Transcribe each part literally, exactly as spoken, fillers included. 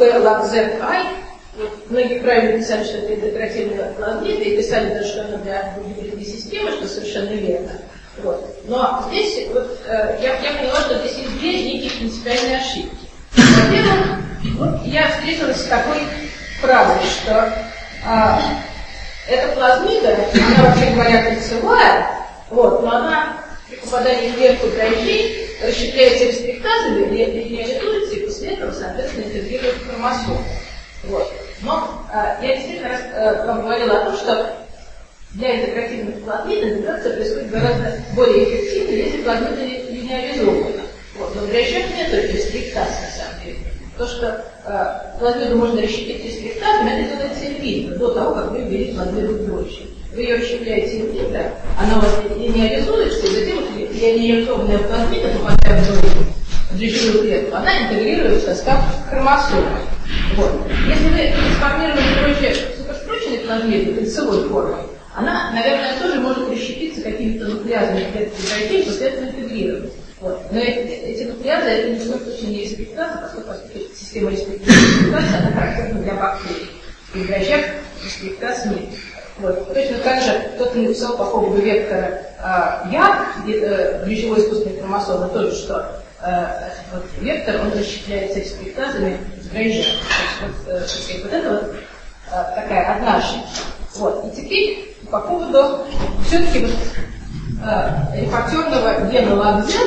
P лаг Z I. Вот, многие правильно писали, что это интегративный плазмид, и писали даже, что это для гибридной системы, что совершенно верно. Вот. Но здесь вот, э, я, я поняла, что здесь есть две некие принципиальные ошибки. Во-первых, вот я встретилась с такой фразой, что э, эта плазмида, она, вообще говоря, кольцевая, вот, но она при попадании в клетку дрожжей расщепляется респектазами, линеализуется, и после этого, соответственно, интегрирует хромосомы. Вот. Но э, я действительно раз, э, вам говорила о том, что для интегративных плазмид интеграция происходит гораздо более эффективно, если плазмида линеализована. Вот. Но в дрожжах нет рестриктаз, на самом деле. То, что э, плазмиду можно расщепить рестриктазами, это делается инвитро, до того, как вы ввели плазмиду в дрожжи. Вы ее расщепляете инвитро, она у вас линеализуется, и затем линеализованная плазмида, попадая в дрожжевую клетку, она интегрирует в состав хромосомы. Вот. Если вы трансформировали дрожжи суперскрученной плазмиды кольцевой формой, она, наверное, тоже может расщепиться какими-то нуклеазами клетками дрожжей и после этого интегрировать. Вот. Но эти, эти нуклеазы, это ни в коем случае не респектазы, поскольку, поскольку система респектаза, она характерна для бактерий. И в дрожжах респектаз нет. Вот. Точно так же кто-то написал по поводу вектора э, Я, э, дрожжевой искусственной хромосомы, тоже, что э, вот, вектор, он расщепляется респектазами в дрожжах. Вот, э, вот это вот э, такая одна ошибка. Вот. И теперь по поводу все-таки вот, э, рефакторного гена лаг Z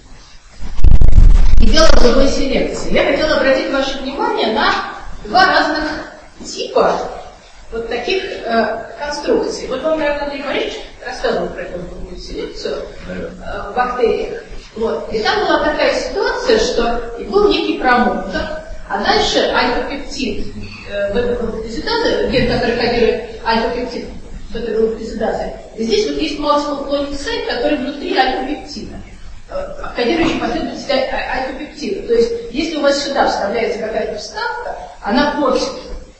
и дела другой селекции. Я хотела обратить ваше внимание на два разных типа вот таких э, конструкций. Вот вам, наверное, Андрей Борисович рассказывал про эту другую селекцию э, в бактериях. Вот. И там была такая ситуация, что и был некий промотор, а дальше альфа-пептид э, в этой группе пептидазы, ген, который кодирует альфа-пептид в этой группе пептидазы. И здесь вот есть multiple cloning site, который внутри альфа-пептида, э, кодирующий последовательность альфа-пептида. То есть, если у вас сюда вставляется какая-то вставка, она портит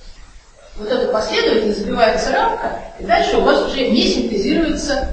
вот эту последовательность, забивается рамка, и дальше у вас уже не синтезируется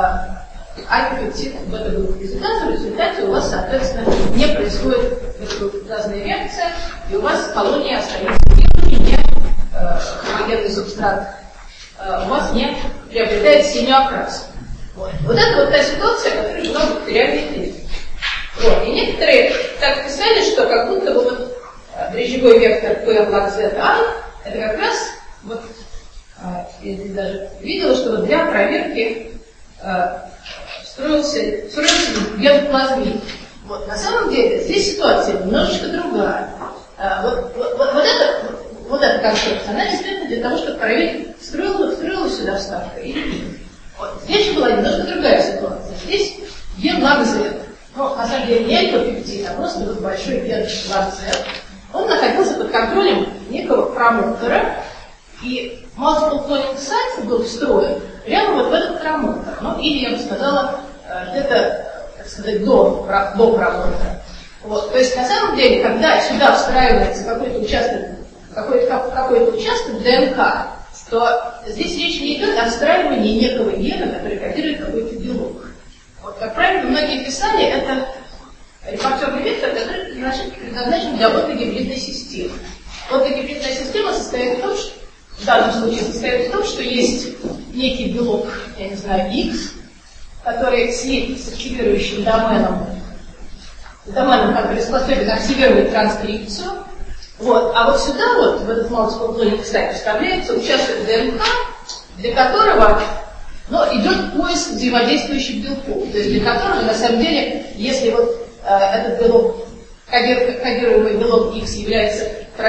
э, альфа-пептид в этой группе пептидазы, в результате у вас, соответственно, не происходит пептидазная реакция, и у вас колония остается белыми, не э, хомогенный субстрат, э, у вас не приобретает синюю окраску. Вот. вот это вот та ситуация, которая была в бактериальной клетке. Вот. И некоторые так писали, что как будто бы вот э, дрожжевой вектор P лаг Z I это как раз, вот, а, я здесь даже видела, что вот для проверки а, строился, строился геноплазмид. Вот, на самом деле, здесь ситуация немножечко другая. А, вот, вот, вот, вот, это, вот, вот эта конструкция, она действительно для того, чтобы проверить, строила, строила сюда вставка или нет. Вот, здесь же была немножко другая ситуация. Здесь ген лаг Z. Ну, на самом деле, не альфа-пептид, а просто вот большой ген лаг Z. Он находился под контролем некого промотора, и multiple cloning site был встроен прямо вот в этот промотор. Ну, или, я бы сказала, где-то, так сказать, до, до промотора. Вот. То есть, на самом деле, когда сюда встраивается какой-то участок, какой-то, какой-то участок ДНК, то здесь речь не идет о встраивании некого гена, который кодирует какой-то белок. Вот, как правильно, многие писали, это рефакторный вектор, который предназначен для лотогибридной системы. Лотогибридная система состоит в том, что в данном случае состоит в том, что есть некий белок, я не знаю, X, который слит с активирующим доменом, с доменом, который способен активировать транскрипцию. Вот. А вот сюда, вот, в этот multiple cloning site, вставляется участок ДНК, для которого ну, идет поиск взаимодействующих белков. То есть для которого, на самом деле, если вот этот белок, кодируемый белок X является,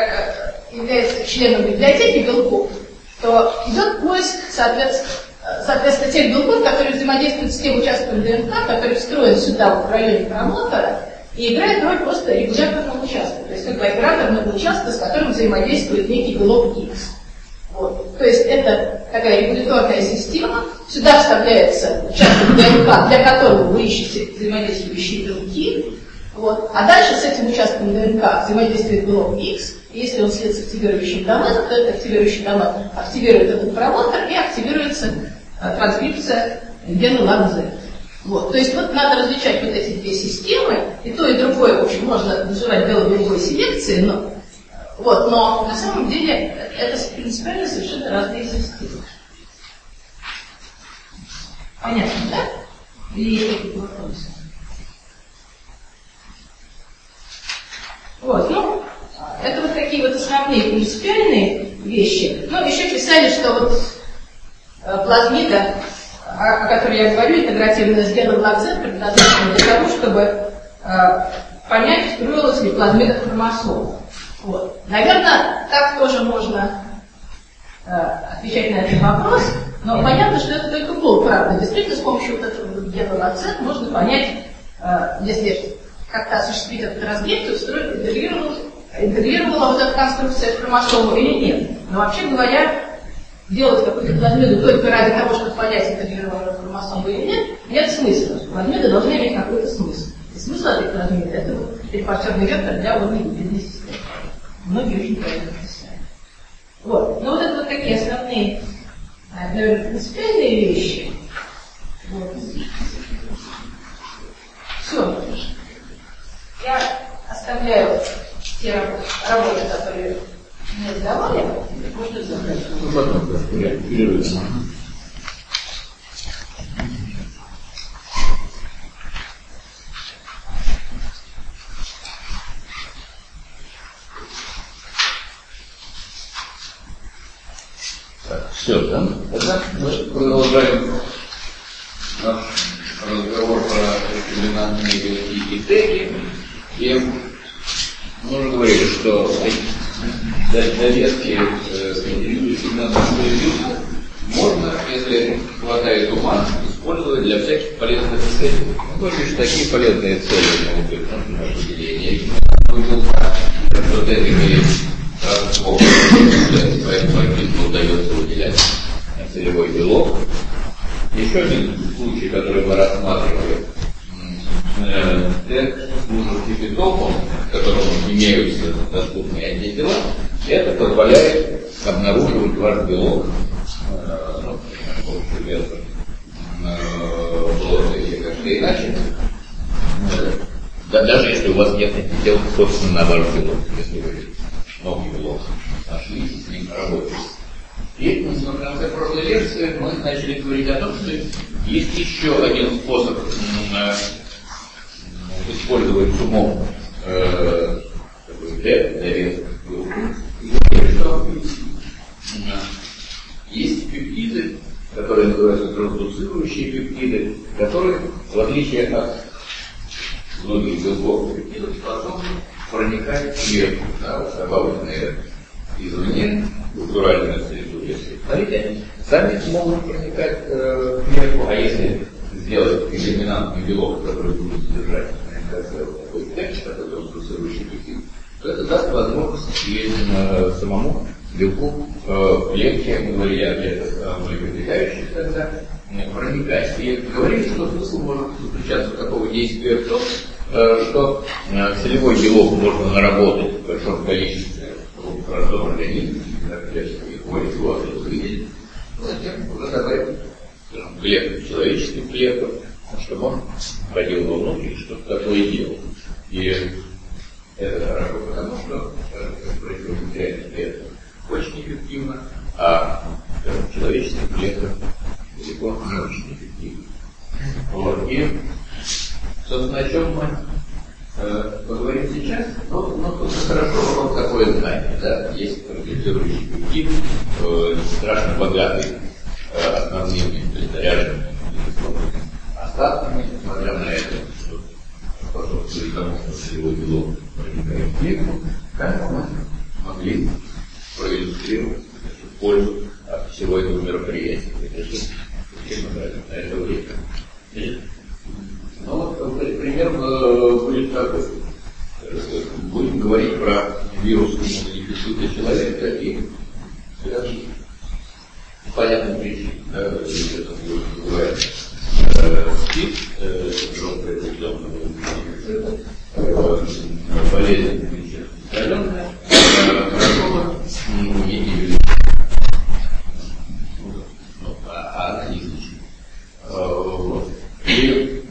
является членом библиотеки белков, то идет поиск, соответственно, соответственно, тех белков, которые взаимодействуют с тем участком ДНК, который встроен сюда, в районе промотора, и играет роль просто регуляторного участка. То есть как бы операторного участка, с которым взаимодействует некий белок X. Вот. То есть это такая регуляторная система. Сюда вставляется участок ДНК, для которого вы ищете взаимодействующие белки. Вот. А дальше с этим участком ДНК взаимодействует белок X. И если он след с активирующим доменом, то этот активирующий домен активирует этот промотор и активируется а, транскрипция гена лаг Z. Вот. То есть вот надо различать вот эти две системы. И то, и другое, в общем, можно называть бело-голубой селекцией, но Вот, но на самом деле это принципиально совершенно разные системы. Понятно, да? Или есть какие-то вопросы? Вот, ну, это вот такие вот основные принципиальные вещи. Ну, еще писали, что вот э, плазмида, о, о которой я говорю, интегративно сделан лакцент, предназначен для того, чтобы э, понять, строилась ли плазмида хромосом. Вот. Наверное, так тоже можно э, отвечать на этот вопрос, но понятно, что это только полправда. Действительно, с помощью вот этого гена лакцент можно понять, э, если как-то осуществить этот разбег, то строить интегрировал интегрировала вот эта конструкция в хромосому или нет. Но вообще говоря, делать какую-то плазмиду только ради того, чтобы понять, интегрировала хромосому или нет, нет смысла. Плазмиды должны иметь какой-то смысл. И смысл этой плазмиды — это вот перепортерный вектор для уравнительной системы. Многие очень правильно писали. Вот. Ну вот это вот такие основные, наверное, принципиальные вещи. Вот. Все. Я оставляю те работы, которые мне сдавали, можно забрать. Ну, потом, да, перерыв. Так, все, да? Тогда мы продолжаем наш разговор про рекомендантные белки и теги. И мы уже говорили, что доверки сигнальных вирусов можно, если хватает ума, использовать для всяких полезных целей. Ну, то есть такие полезные цели могут быть, например, выделение белка, что это имеет транспорт, поэтому организму удается выделять целевой белок. Еще один случай, который мы рассматривали, тег служит эпитопом, к которому имеются доступные антитела, это позволяет обнаруживать ваш белок, ну, с помощью белка, плода или как-то иначе, да, даже если у вас нет антител, собственно, на ваш белок, если вы новый белок нашли и с ним работаете. И в конце прошлой лекции мы начали говорить о том, что есть еще один способ использовать с умом э, довесок белку. Есть пептиды, которые называются трансдуцирующие пептиды, которые, в отличие от многих белковых пептидов, способны проникать вверху, да, вот добавленные извне, в натуральную среду, если смотрите, они сами могут проникать э, вверху, а если сделать доминантный белок, который будет содержать такой текст, который трансдуцирующий пептид, то это даст возможность и э, самому белку э, легче, мы говорили о клетках млекопитающих тогда, проникать. И говорили, что смысл может заключаться в такого действия в том, э, что э, целевой белок можно наработать в большом количестве в простом организме, для своих воли, его выделить, затем уже добавить клеток, человеческих клеток, чтобы он входил вовнутрь и что-то такое делал. И это хорошо потому, что происходит материальных клеток очень эффективно, а человеческих клеток далеко не очень эффективно. Вот. И, собственно, о чем мы э, поговорим сейчас, ну, ну хорошо, вот такое знание, да, есть трансдуцирующий пептид, э, страшно богатый э, основными, то есть заряженными остатками, несмотря на это, что способствует тому, что целевой белок проникает в клетку, как мы могли проиллюстрировать пользу от всего этого мероприятия. Это же на это время. Ну вот пример будет такой. Будем говорить про вирусные иммунодефициты человека и связанные по понятным причинам. Да, это называется СПИД, синдром произведенного иммунодефицита, болезнь распространенная, хорошо и а она неизлечима. И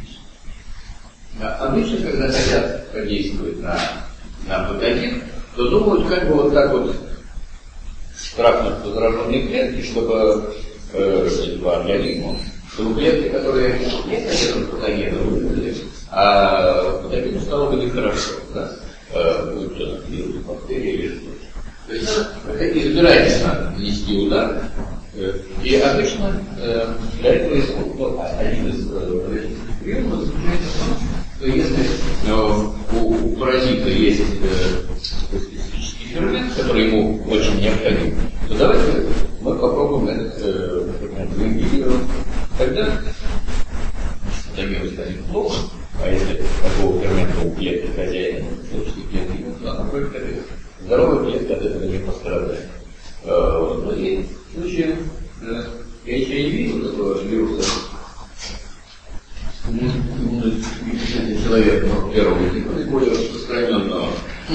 обычно, когда хотят подействовать на, на патоген, то думают, как бы вот так вот страхнуть по зараженной клетке, чтобы э, по организму, чтобы клетки, которые не содержат патогены, вымерли, а патогену стало бы нехорошо, да? Будет что-то вирус, бактерии или что-то. То есть избирательно нанести удар, и обычно э, для этого ну, один из э, приемов заключается в том, что если э, у, у паразита есть э, специфический фермент, который ему очень необходим, то давайте мы попробуем этот э, фермент ингибировать. Тогда патогену станет плохо, а если такого фермента у клетки хозяина, то клетки, то она будет корректно. Здоровая клетка от этого не пострадает. Ну и в случае эйч ай ви, вот этого вируса, человека первого типа, наиболее распространенного,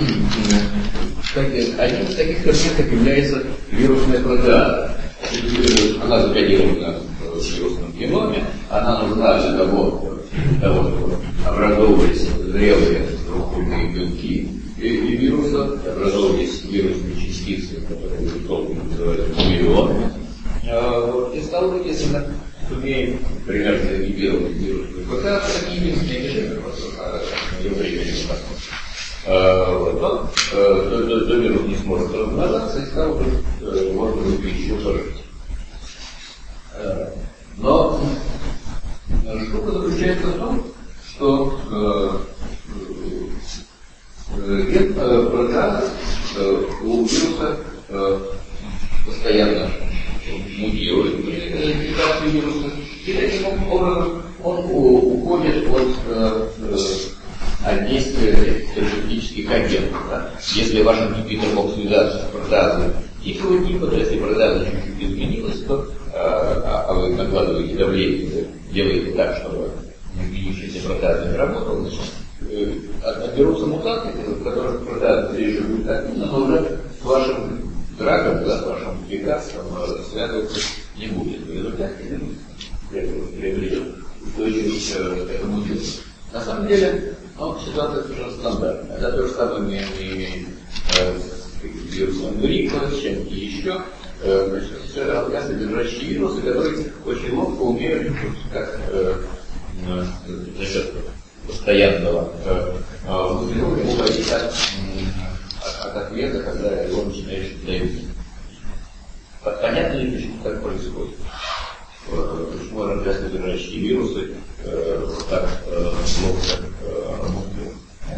одним из таких ферментов является вирусная протеаза. Она закодирована в вирусном геноме, она нужна для того, для того чтобы образовывались зрелые структурные белки и, и вируса, образовывались вирусные частицы, которые условно называются миллионами. А, и стало быть, если мы сумеем примерно ингибировать вирусную протеазу, это не единственное решение, просто на ее времени то, то, то, то вирус не сможет размножаться, и стало быть, можно будет еще пожить. Но штука заключается в том, что протеаза у вируса постоянно мутирует при мутации вируса, и таким образом он уходит от, от действия терапевтических агентов. Да? Если ваш ингибитор мог связаться с протеазой типового типа, то если протеаза чуть-чуть изменилась, то а, а вы накладываете давление, делаете так, чтобы изменившаяся протеаза не работала, значит, э, отберутся мутации, в которых протеаза реже будет активна, но уже с вашим драгом, да, с вашим лекарством связываться не будет. В результате приобретет устойчивость к этому вирусу. На самом деле, ну, ситуация совершенно стандартная. Это то же самое мы имеем э, с вирусом гриппа, с чем-то еще. Э, все РНК содержащие вирусы, которые очень ловко умеют, как э, э, за счет постоянного выделения э, уходить от, от, от ответа, когда его начинаешь давить. Понятно ли, почему так происходит? Почему РНК содержащие вирусы э, так э, ловко э, работают?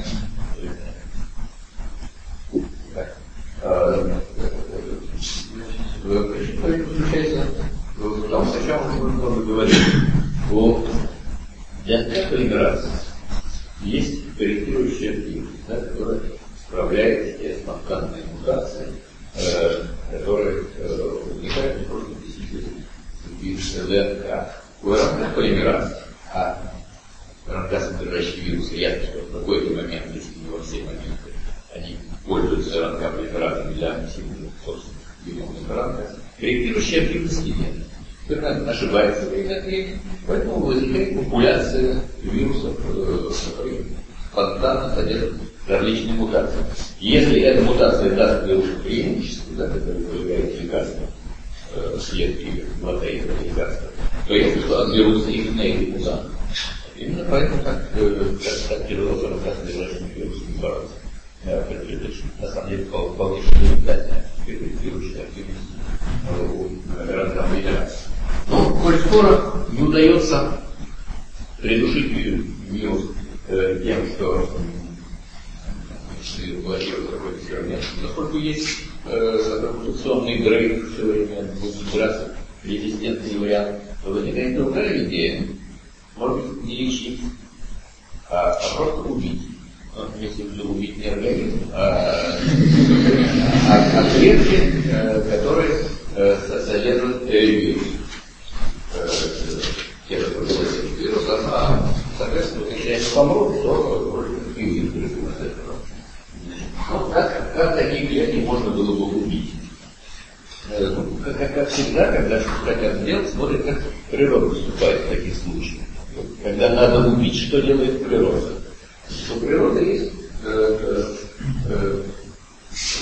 Причина заключается в том, о чем мы уже говорили. Что для полимераза есть корректирующая активность, да, которая справляет с спонтанной мутацией, э, которые э, возникают не просто в действии ДНК. У РНК полимераз, а РНК содержащие вирусы, ясно, что в какой-то момент, если не во все моменты, они пользуются РНК полимеразом для аннексирования собственных геномных РНК, корректирующей активности нет. Фермент ошибается время от времени, поэтому возникает популяция вирусов, которые спонтанно содержат различные мутации. Если эта мутация даст вирусу преимущество, да, которое появляется лекарство, э, клетки латейного лекарства, то если что, отберутся именно эти мутанты. Именно поэтому так, э, как, так тяжело с РНК содержащими вирусами бороться. На самом деле, вполне фундаментальная корректирующая активность у РНК полимераза. Но, коль скоро не удается придушить вирус э, тем, что блокирует какой-то фермент, поскольку есть э, мутационный дрейф все время, будет собираться резистентный вариант, то возникает другая идея, может быть, не лечить, а, а просто убить. Ну, если убить не организм, а, а, а клетки, э, которые э, содержат э, вирус. Э, те, которые содержат вирус, а, соответственно, если они помрут, то вроде как и вирус от этого. Ну, как, как такие клетки можно было бы убить? Э, ну, как, как всегда, когда что-то хотят сделать, смотрят, как природа поступает в таких случаях. Когда надо убить, что делает природа? У природы есть э, э,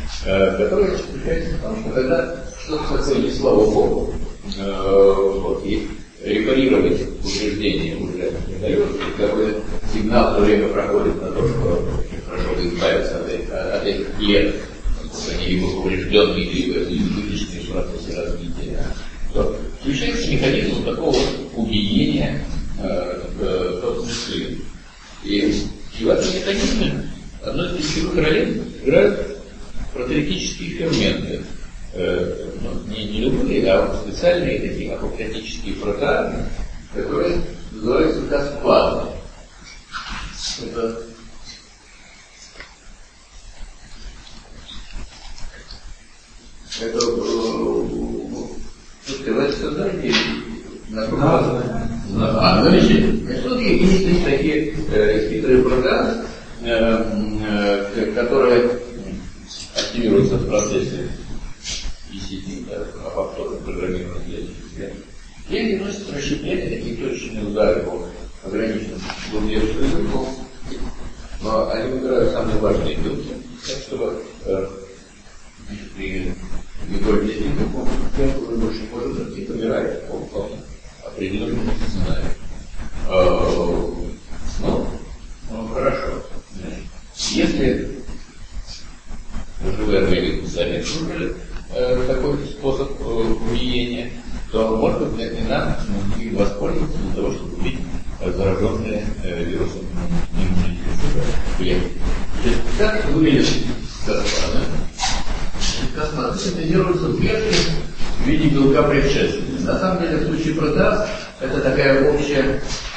которая заключается в том, что когда что-то такое не слава Богу, вот, и репарировать утверждение уже не удается, какой-то сигнал все время проходит на то, что хорошо бы избавиться от этих, от этих клеток, они либо поврежденные, либо избыточные в процессе развития, то включается механизм такого убиения э, собственных клеток. И в этом механизме одной из ключевых ролей играют протеолитические ферменты. Э, ну, не, не любые, а вот специальные такие апоптотические протеаны, которые называются каспазы. Это это сказать, знаете, а, замечательно. Что есть, есть такие э, хитрые протеаны, э, э, которые активируются в процессе и сети, апоптоза программирования клеток. И они носят расщепления, такие точечные удары по ограниченным глубинным языком. Но они выбирают самые важные белки, так чтобы э, при любой клетке уже больше может быть и помирает по определенному сценарию. Ну, ну, хорошо. Если живые организмы сами выбрали э, такой способ э, убиения, то может быть не нам им воспользоваться для того, чтобы убить зараженные э, вирусом клетки. Как выглядит каспазы? Каспазы синтезируются в клетке в виде белка предшественника. На самом деле в случае протеаз это такая общая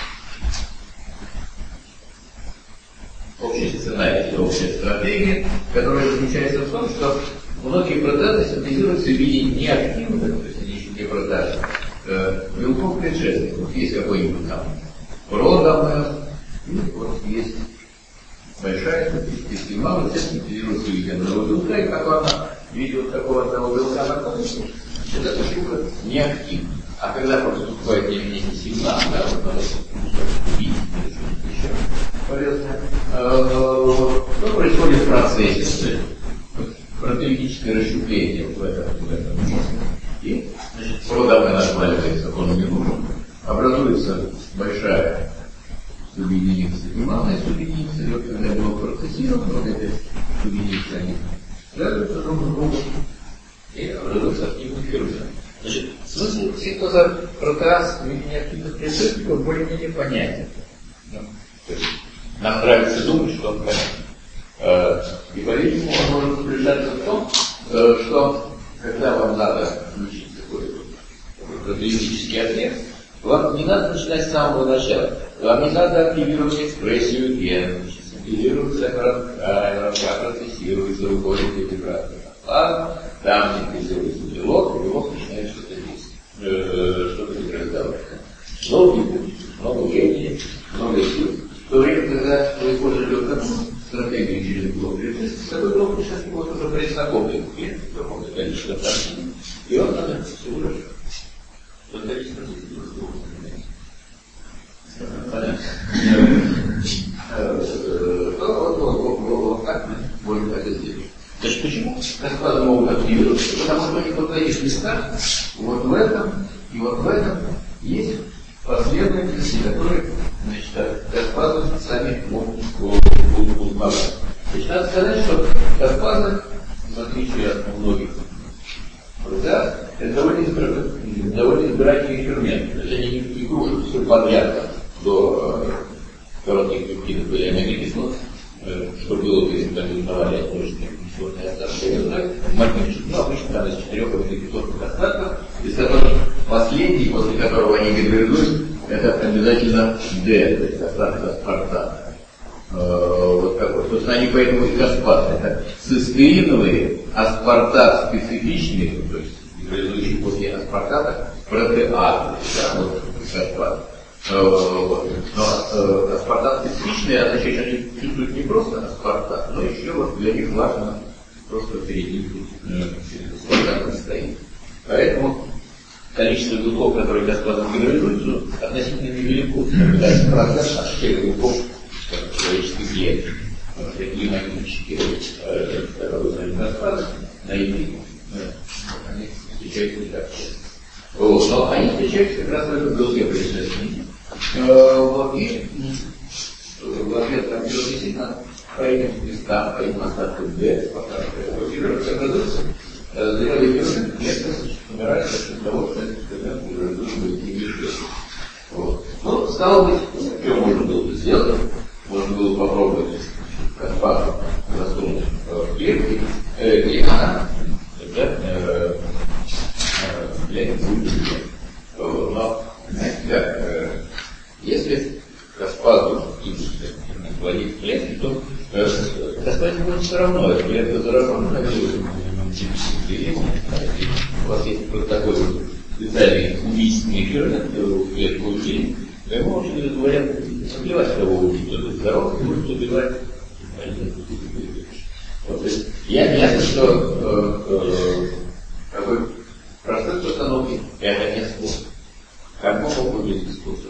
общий сценарий, общая стратегия, которая заключается в том, что многие протеазы синтезируются в виде неактивных, то есть они еще не протеазы, э, белков предшественников. Вот есть какой-нибудь там продамер, и вот есть большая статистическая мама, все синтезируется в виде одного белка, и как она видит такого одного белка на конце, эта штука неактивна. А когда поступает некий сигнал, да, вот надо видеть, еще полезно, что происходит в процессе? Протеолитическое расщепление в этом, в этом месте. И, значит, продавай разваливается, он не нужен. Образуется большая субъединица, немалая субъединица, и вот когда было процессировано, вот эти субъединицы, они связываются друг с другом и образуются активные ферменты. Значит, смысл синтеза протеаз в виде неактивных предшественников более-менее понятен. Ну, то есть нам нравится думать, что он понятен. И, по-видимому, он может заключаться в том, что когда вам надо включить какой-то протеолитический ответ, вам не надо начинать с самого начала. Вам не надо активировать экспрессию генов, синтезируется РНК, процессируется, выходит интеграция. Ладно, там синтезируется белок, и белок начинает что-то есть, что-то деградировать. Долгий путь, много времени, много сил. В то время, когда вы используете вот такую стратегию через блок предшественника, такой блок предшественника вот уже презнакомый клиент, какое-то количество токсинов, и он надо всего лишь создать стратегию. Понятно? Вот так мы можем это сделать. Значит, почему каскады могут активироваться? Потому что у них вот в этих местах, вот в этом и вот в этом есть последовательности, которые, значит, каскады сами могут узнавать. Значит, надо сказать, что каскады, в отличие от многих протеаз, это довольно, избир... довольно избирательные ферменты. То есть они не кружат все подряд до коротких пептидов или аминокислот, что было бы, если они узнавали от множественных кислотных остатков. Ну, обычно там из четырех аминокислотных остатков, из которых последний, после которого они гибридуют, это обязательно D, то есть остаток аспартата. Вот такой. Собственно, они поэтому и каспаты. Это цистеиновые, аспартат специфичные, то есть гибридующие после аспартата, протеазы. Да, вот каспаты. Вот. Но э, аспартат специфичный, означает, что они чувствуют не просто аспартат, но еще вот для них важно просто перед ним аспартат стоит. Поэтому количество белков, которые каспазом гибридуются, относительно невелико. Когда процент от всех белков человеческих клеток. такие магические, которые распады, найти, они встречаются не так часто. Вот. Но они встречаются как раз в этом долге предшественники. Вот. И в ответ там действительно по этим местам, по этим остаткам Д, пока образуется, зрелый пирожник, клетка умирает за счет того, что этот эксперимент уже будет не вижу. Вот. Ну, стало быть, что можно было бы сделать? Можно было попробовать Каспару засунуть в клетки, э, и она да, для будет. Но, знаете, как, э, если Каспару вводить в клетки, то э, Каспару будет все равно, эта клетка заражена, у вас есть вот такой вот специальный убийственный эксперимент, в клетку убили, то ему очень говорят, наплевать, кого убить, кто-то здоровый, может убивать. Вот, то есть, я ясно, что э, э, такой простой постановки это не способ. Как могут выглядеть способ?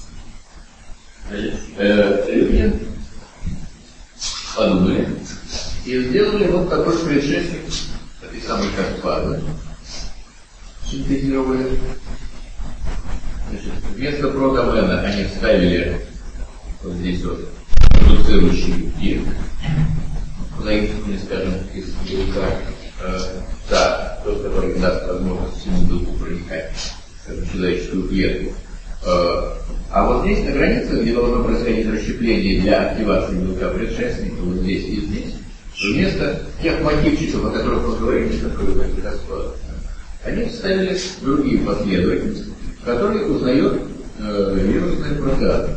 Э, люди подумали и сделали вот такой предшественник этой самой Каспары. Синтезировали. Значит, вместо протомена они вставили вот здесь вот продуцирующий диск, заимствованный, скажем, из белка, э, да, тот, который даст возможность всему белку проникать в человеческую клетку. Э, а вот здесь, на границе, где должно происходить расщепление для активации белка предшественника, вот здесь и здесь, вместо тех мотивчиков, о которых мы говорили, которые были Каспары, они вставили другие последовательности, которые узнают э, вирусные протеазы.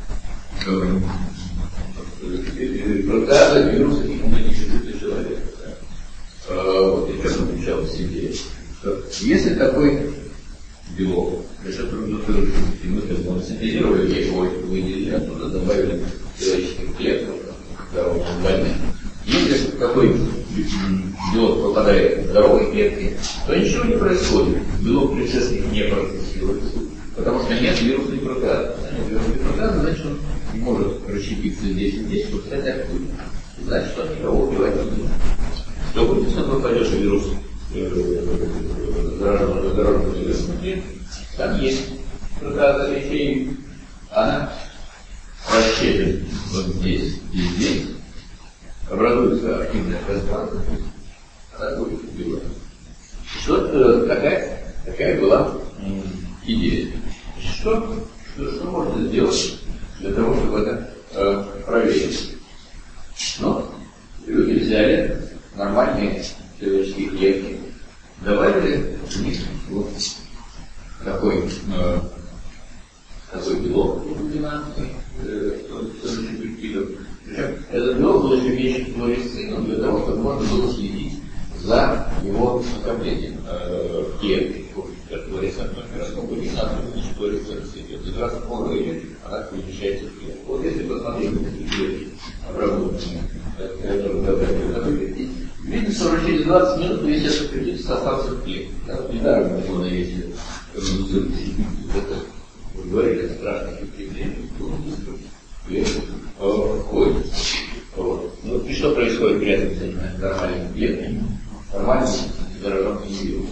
Протеазы вируса иммунитета для человека. Э, вот и как заключалась идея, что если такой белок, решет продуцирующий, мы его синтезировали, его выделили оттуда, добавили человеческих клеток, здоровых больных. Если какой белок попадает в здоровые клетки, то ничего не происходит. Белок предшественник не процессируется, потому что нет вирусной протеазы. Вирусной протеазы, значит, он не может расщепиться здесь и здесь, чтобы стать активным. Значит, он никого убивать не будет. Что будет, если он попадешь в вирус зараженного вирусом клетки? Там есть протеаза речей, она расщепит вот здесь и здесь. Образуется активная Каспара, она будет убивать. Что э, такая, такая была м, идея. Что, что, что можно сделать для того, чтобы это э, проверить? Ну, люди взяли нормальные человеческие клетки, добавили в них вот такой, э, такой белок рудиментный, э, этот белок был еще меньше флуоресцином для того, чтобы можно было следить за его накоплением э, в клетке. Флуоресцентную микроскопу не надо, значит, флуоресценция идет. Как раз кожа идет, она помещается в клетку. Вот если посмотреть на эти клетки, обработанные, которые добавили, видно, что уже через двадцать минут весь этот кредит остался в клетке. Недаром его навесили. Это, вы говорили, это страшное впечатление. Ходит. Вот. Ну, и что происходит при этом с этими нормальными клетками? Нормальными зараженными вирусами.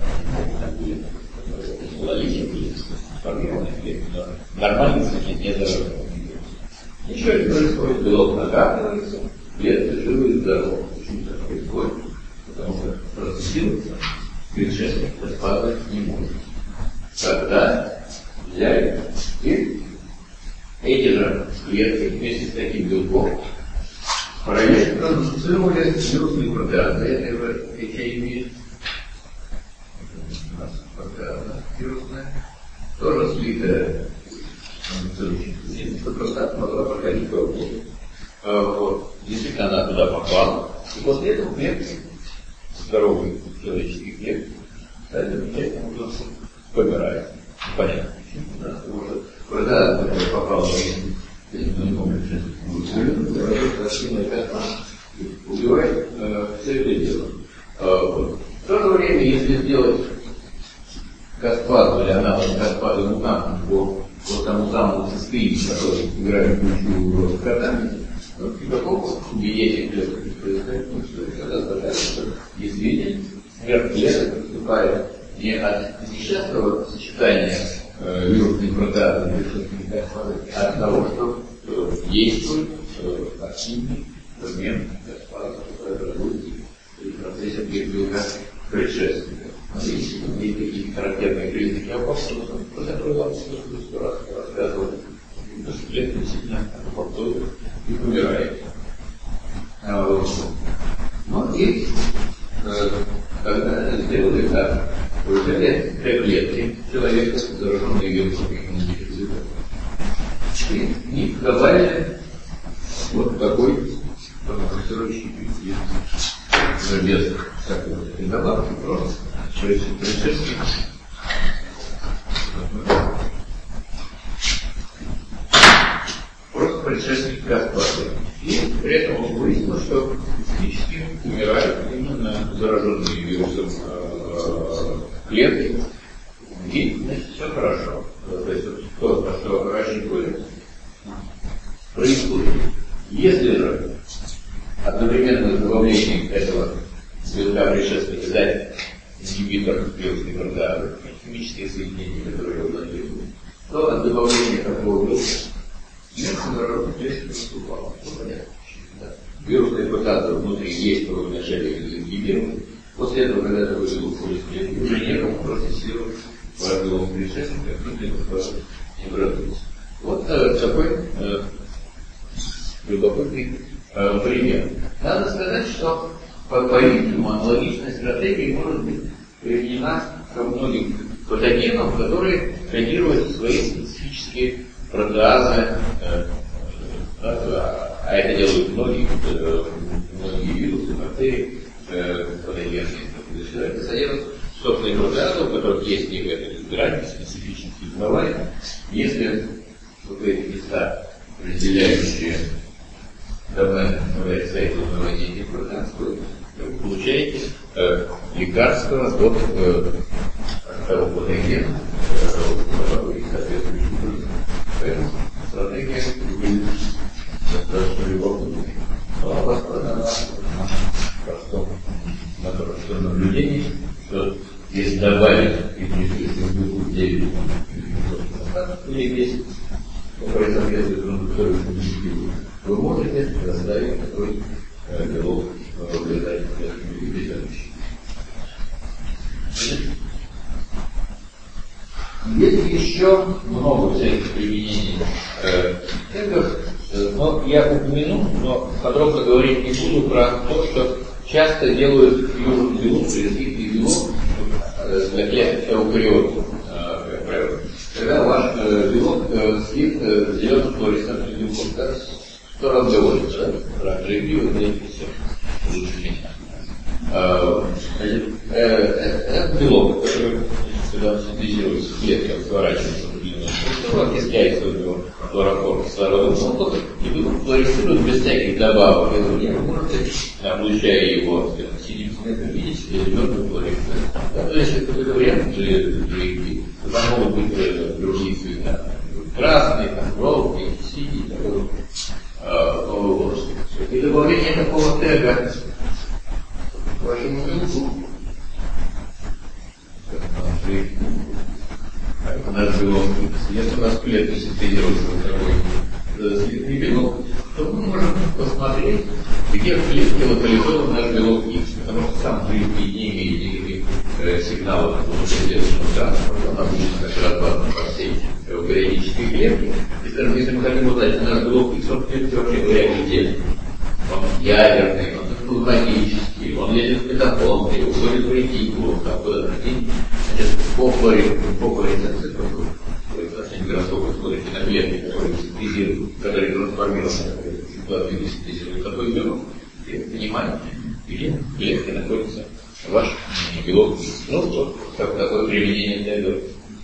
Лоличие клетки, сформированные клетки, но нормальные клетки не зараженные вирусами. Ничего не происходит, белок накапливается, клетка живая и здоровая. Почему так происходит? Потому что процессироваться предшественник Каспара не может. Тогда взяли и эти же клетки вместе с таким белком параллельно продуцировали вирусные протеазы этой же эйч ай ви. У нас протеаза вирусная, тоже слитая продуцирующая. Просто могла проходить по воду. Вот. Действительно, она туда попала. И после этого клетки, здоровые человеческие клетки, стали замечательным образом помирать. Понятно. Когда попал в жизнь, я не помню, что убивает э, все это дело. Э, вот. В то же время, если сделать Каспару или аналог Каспары мутантом по, по тому самому цистерину, который играет ключевую роль в катании, Ну, никакого убиения клеток не происходит, потому что когда сажается, действительно смерть клеток наступает не от несчастного сочетания э, вирусной протеазы, а от того, что э, действует э, активный фермент, который образуется в процессе белка предшественника. Есть какие-то характерные признаки, я повторю, про которые вам сто раз рассказывали. Потому что клетка действительно апоптозит и умирает. Ну и когда сделали так, выделяли две клетки человека, зараженные вирусом иммунодефицита, и в них добавили вот такой фармакологический пигмент. Без всякой добавки, просто предшественник. Просто предшественник Каспарда. И при этом выяснилось, что физически умирают именно зараженные вирусом э, клетки. И, значит, все хорошо. То есть то, на что рассчитывали, происходит. Если же одновременно с добавлением этого белка предшественника дать ингибитор вирусной протеазы, химические соединения, которые его задействуют, то от добавления такого белка смерть зараженных клеток наступала. Ну, понятно. Да. Вирусная протеаза внутри есть вначале ингибирована. После этого, когда такой белок входит в клетки, уже некому процессировать ваш белок предшественника, не образуется. Вот э, такой э, любопытный э, пример. Надо сказать, что по-видимому аналогичная стратегия может быть применена ко многим патогенам, которые кодируют свои специфические протеазы, э, э, а это делают многие, э, многие вирусы, бактерии, э, патогены. Это содержит собственные протеазы, у которых есть некая грань специфических узнаваний. Если вот эти места, разделяющие домен, сайт узнавания этих протеазов, вы получаете э, лекарство от э, того патогена, который соответствующий образом. Поэтому стратегия выглядит достаточно любопытной. Но построена на простом, на простом наблюдении, что если добавить и девять или десять, которые соответствуют продуктовым дефективу, вы можете доставить такой э, белок в обладатель питающий. Есть еще много всяких применений э, тегов, э, но я упомяну, но подробно говорить не буду про то, что часто делают южный белок, пресвитый белок э, для клеток эукариотов, э, как правило. Когда ваш э, белок э, слит э, зеленым флуоресцентным белком, да, сто раз говорится, да? Про джейпи, знаете, все лучше меня. Э, э, э, это белок, который, когда он синтезируется в клетке, он сворачивается в определенную структуру, окисляется в него хлороформ кислородом воздуха, и вы флуоресцирует без всяких добавок. И вы можете, облучая его в синим цветом, видеть зеленый флуоресцент. Да, то есть это какой-то вариант джейпи. Там могут быть э, другие цвета. Красный, там, желтый, синий, такой э, волос. И добавление такого тега к вашему белку. Как наш белок. Если у нас клетка синтезируется вот такой слитный белок, то мы можем посмотреть, где в клетке локализован наш белок X, потому что сам клетки не имеет никаких э, сигналов от внутридержного транспорта, он обычно как разбавлен по всей эукариотической клетке. И, скажем, если мы хотим узнать, наш белок X, он в клетке вообще говоря где? Он ядерный, он флуорогический, он едет в митохондрии, уходит в ретикулу, там куда-то. Значит, по флуоресценции, в микроскопе смотрите на клетки, которые синтезируют, которые трансформируются, которые синтезируют такой белок, и понимаете, где в клетке находится ваш белок. Ну, вот как такое применение тега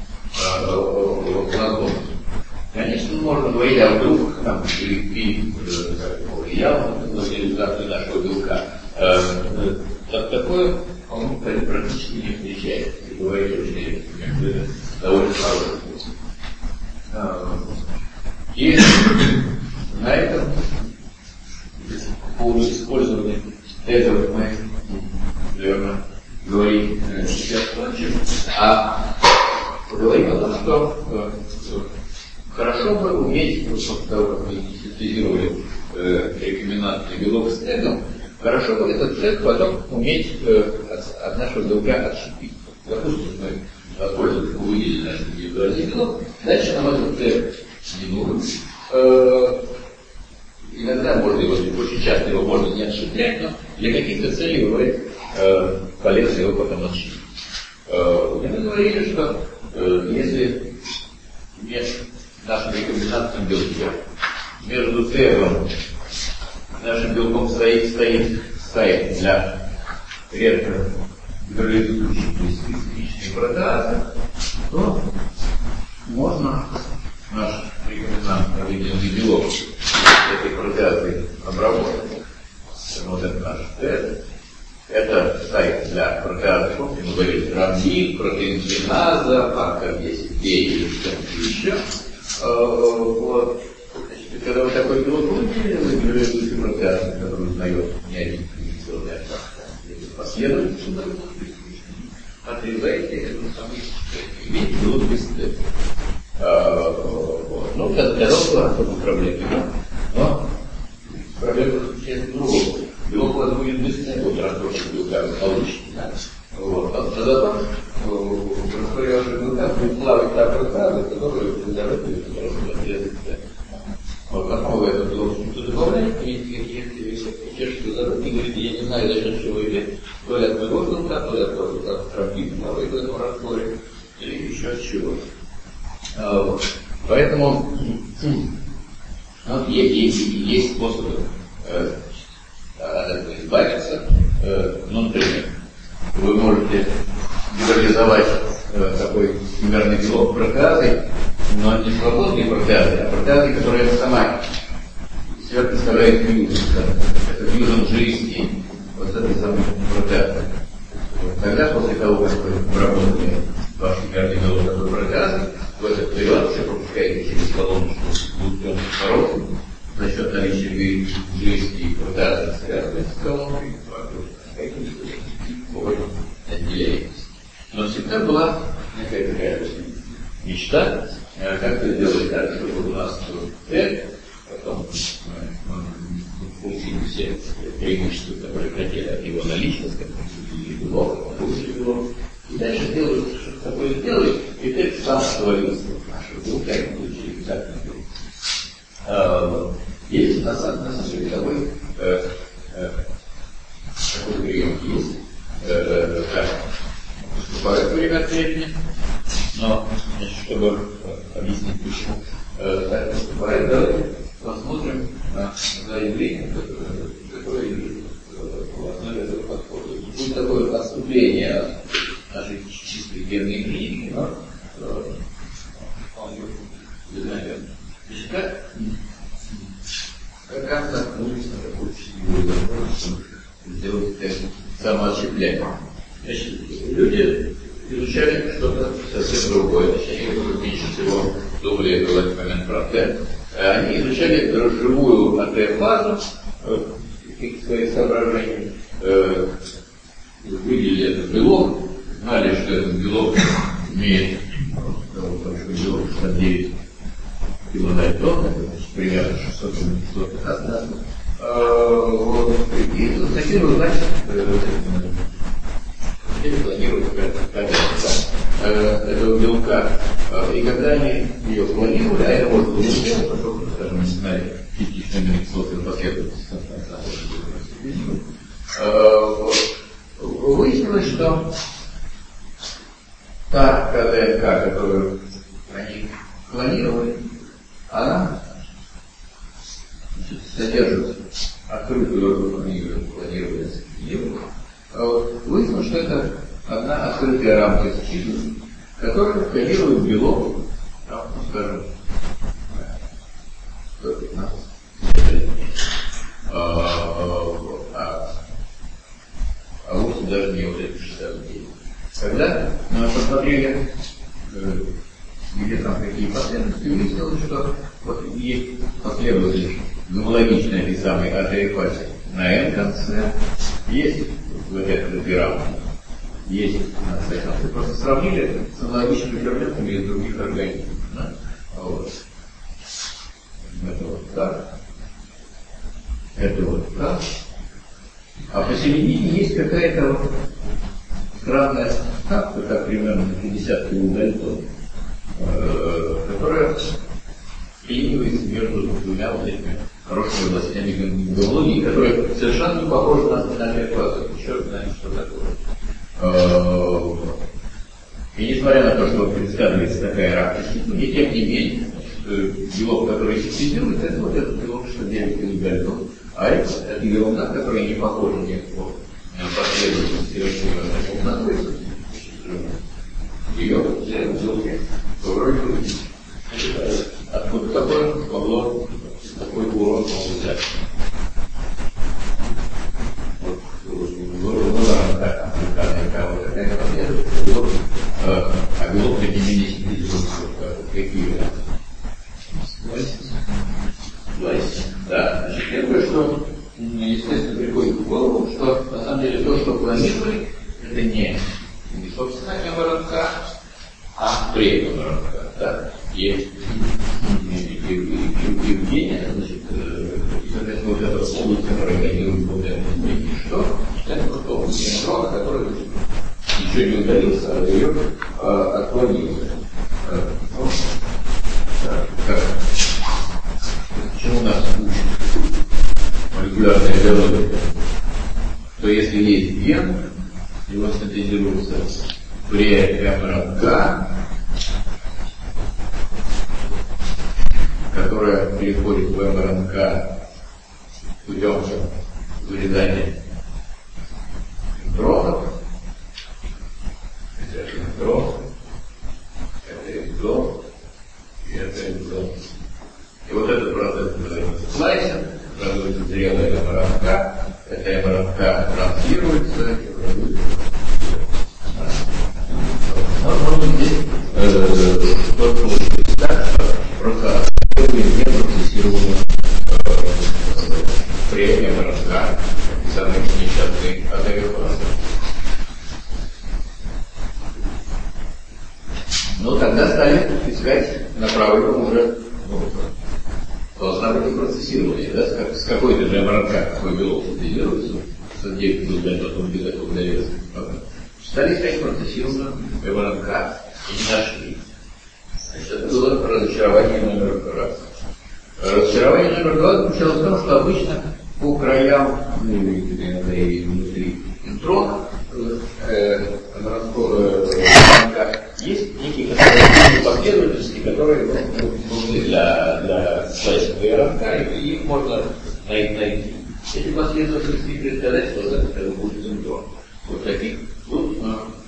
в Конечно, можно говорить, а вдруг там гриппи повлиял на реализацию нашего белка. Так такое он практически не встречается. И бывает очень довольно хороший. И на этом поводу использования этого мы, наверное, говорить сейчас кончим, а поговорим о том, что э, хорошо бы уметь, после того, как мы синтезировали э, рекомендательный белок с тегом, хорошо бы этот тег потом уметь э, от, от нашего белка отщепить. Допустим, мы воспользовались, мы увидели наш индивидуальный белок, дальше нам этот тег не нужен. Э, иногда можно его, очень часто его можно не отщеплять, но для каких-то целей бывает э, полезно его потом отщепить. Э, и мы говорили, что э, если между нашим рекомендательным белком, между тегом нашим белком стоит, стоит сайт для редко гидролизующих специфичных протеазы, то можно наш рекомендантный выделенный белок этой протеазы обработать. Вот это наш тег. Это сайт для протеазы, помните, мы говорили, рамбин, протеин киназа, фактор десять бе или что-нибудь еще. Вот. Значит, когда вы такой белок выделили, вы гидролизующий протеаз, который узнает не один инфекционный атак, последовательно отрезаете этот самый видите белок без тега. Вот. Ну, для, для роста особой проблемы нет, но проблема заключается в другом. Белок у вас будет быстрее, вот разбросить белка вы получите. Да? Вот. А зато в распоре вашего белка будет плавать та протеаза, которую вы заработали, которую вы отрезаете. Вот, потом вы этот белок что-то добавляете, и чешете заработали, и говорите, я не знаю, зачем чего идет, то ли от моего белка, то ли от того, как тропинного в этом растворе, или еще от чего. А, вот. Поэтому ну, есть, есть, есть способы э, от этого избавиться. Э, ну, например, вы можете гидролизовать э, такой примерный белок протеазой, но не свободной протеазой, а протеазой, которая сама себя представляет фьюжн. Это фьюжн жидкий, вот этой самой протеазой. Вот тогда, после того, как вы обработали ваш примерный белок такой протеазой, в этот период все пропускаете через колоночку двухтёмных пород за счет наличия жидкости и протеазы связанных с колонкой, отделяетесь. Но всегда была некая такая мечта, как это сделать так, чтобы у нас тег, потом мы получили все преимущества, которые хотели от его наличности, как мы видели белок, получили белок. И дальше делают, что такое сделают, и тег сам становится нашего белка, и получили так, например. Есть на самом деле такой э, э, такой прием есть, э, как поступает время от времени, но значит, чтобы объяснить почему э, так поступает, давайте посмотрим на заявление, которое, которое лежит в основе этого подхода. Будет такое отступление от нашей чистой генной клиники, но вполне безнаверно. Значит, как Как как наткнулись на такую сетевую возможность сделать тест самоотщепления? Значит, люди изучали что-то совсем другое. Точнее, они меньше всего думали в этот момент про тест. Они изучали живую АТ-фазу каких своих соображений, выделили этот белок, знали, что этот белок имеет белок шестьдесят девять килодальтон, примерно шестьсот пятьдесят. Вот. И хотели узнать, хотели планировать этого белка. И когда они ее планировали, а это может быть сделать, поскольку, скажем, не знали частичную аминокислотную последовательность, выяснилось, что та КДНК, которую они планировали, она содержит открытую планирование схему. Выяснилось, что это одна открытая рамка схемы, которая кодирует белок, ну, скажем, сто пятнадцать, а, а вовсе даже не вот эти шестьдесят девять. Когда мы посмотрели, где там какие последовательности, выяснилось, что вот есть последовательность гомологичной этой самой АТФ на n конце, есть в этих пирамидах, есть на c конце. Просто сравнили это с аналогичными ферментами из других организмов. Да? Вот. Это вот так. Это вот так. А посередине есть какая-то вот странная ставка, как примерно на пятьдесят килодальтон, э, которая вклинивается между двумя вот этими хорошими областями гематологии, которая совершенно не похожа на спинальный класс. Черт знает, что такое. И несмотря на то, что предсказывается такая ракость, ну, и тем не менее, белок, который синтезирует, это вот этот белок, что девять килодальтон, а это, это ерунда, которая не похожа ни по последовательности решения находится. Ее взяли в белке, вроде бы. Откуда такое могло, такой урон мог взять? Вот, так, африканская вот такая победа, а белок тем не менее синтезируется какие власти. Да, значит, первое, что естественно приходит в голову, что на самом деле то, что планировали, это не, не собственно МРНК, а пре-МРНК. Да? И Евгения, значит, соответственно, вот эта область, которая реагирует в изменении, что? Это просто область нейрона, которая еще не удалился, а ее а, отклонился. Ну, как? Почему нас учат молекулярная биология? То если есть ген, его синтезируется пре-МРНК, которая переходит в МРНК путем вырезания электронов. Это электрон, это электрон, и это электрон. И вот этот процесс называется слайсинг, образуется зрелая МРНК, эта МРНК транслируется и образуется. Можно здесь что-то получить так, что просто не процессировано премия МРНК, самые несчастные атовированные. Но тогда стали искать направленную уже, ну, должна быть и процессирование, да, с какой-то же МРНК, какой белок синтезируется, с девять килодальтон без этого доверия. Стали искать процессированную МРНК и не нашли. Значит, это было разочарование номер раз. Разочарование номер два заключалось в том, что обычно по краям, ну и внутри интрона, э, э, есть некие последовательности, которые нужны для, для слайсинга РНК, и их можно найти. Эти последовательности и предсказать, что это будет интрон. Вот таких вот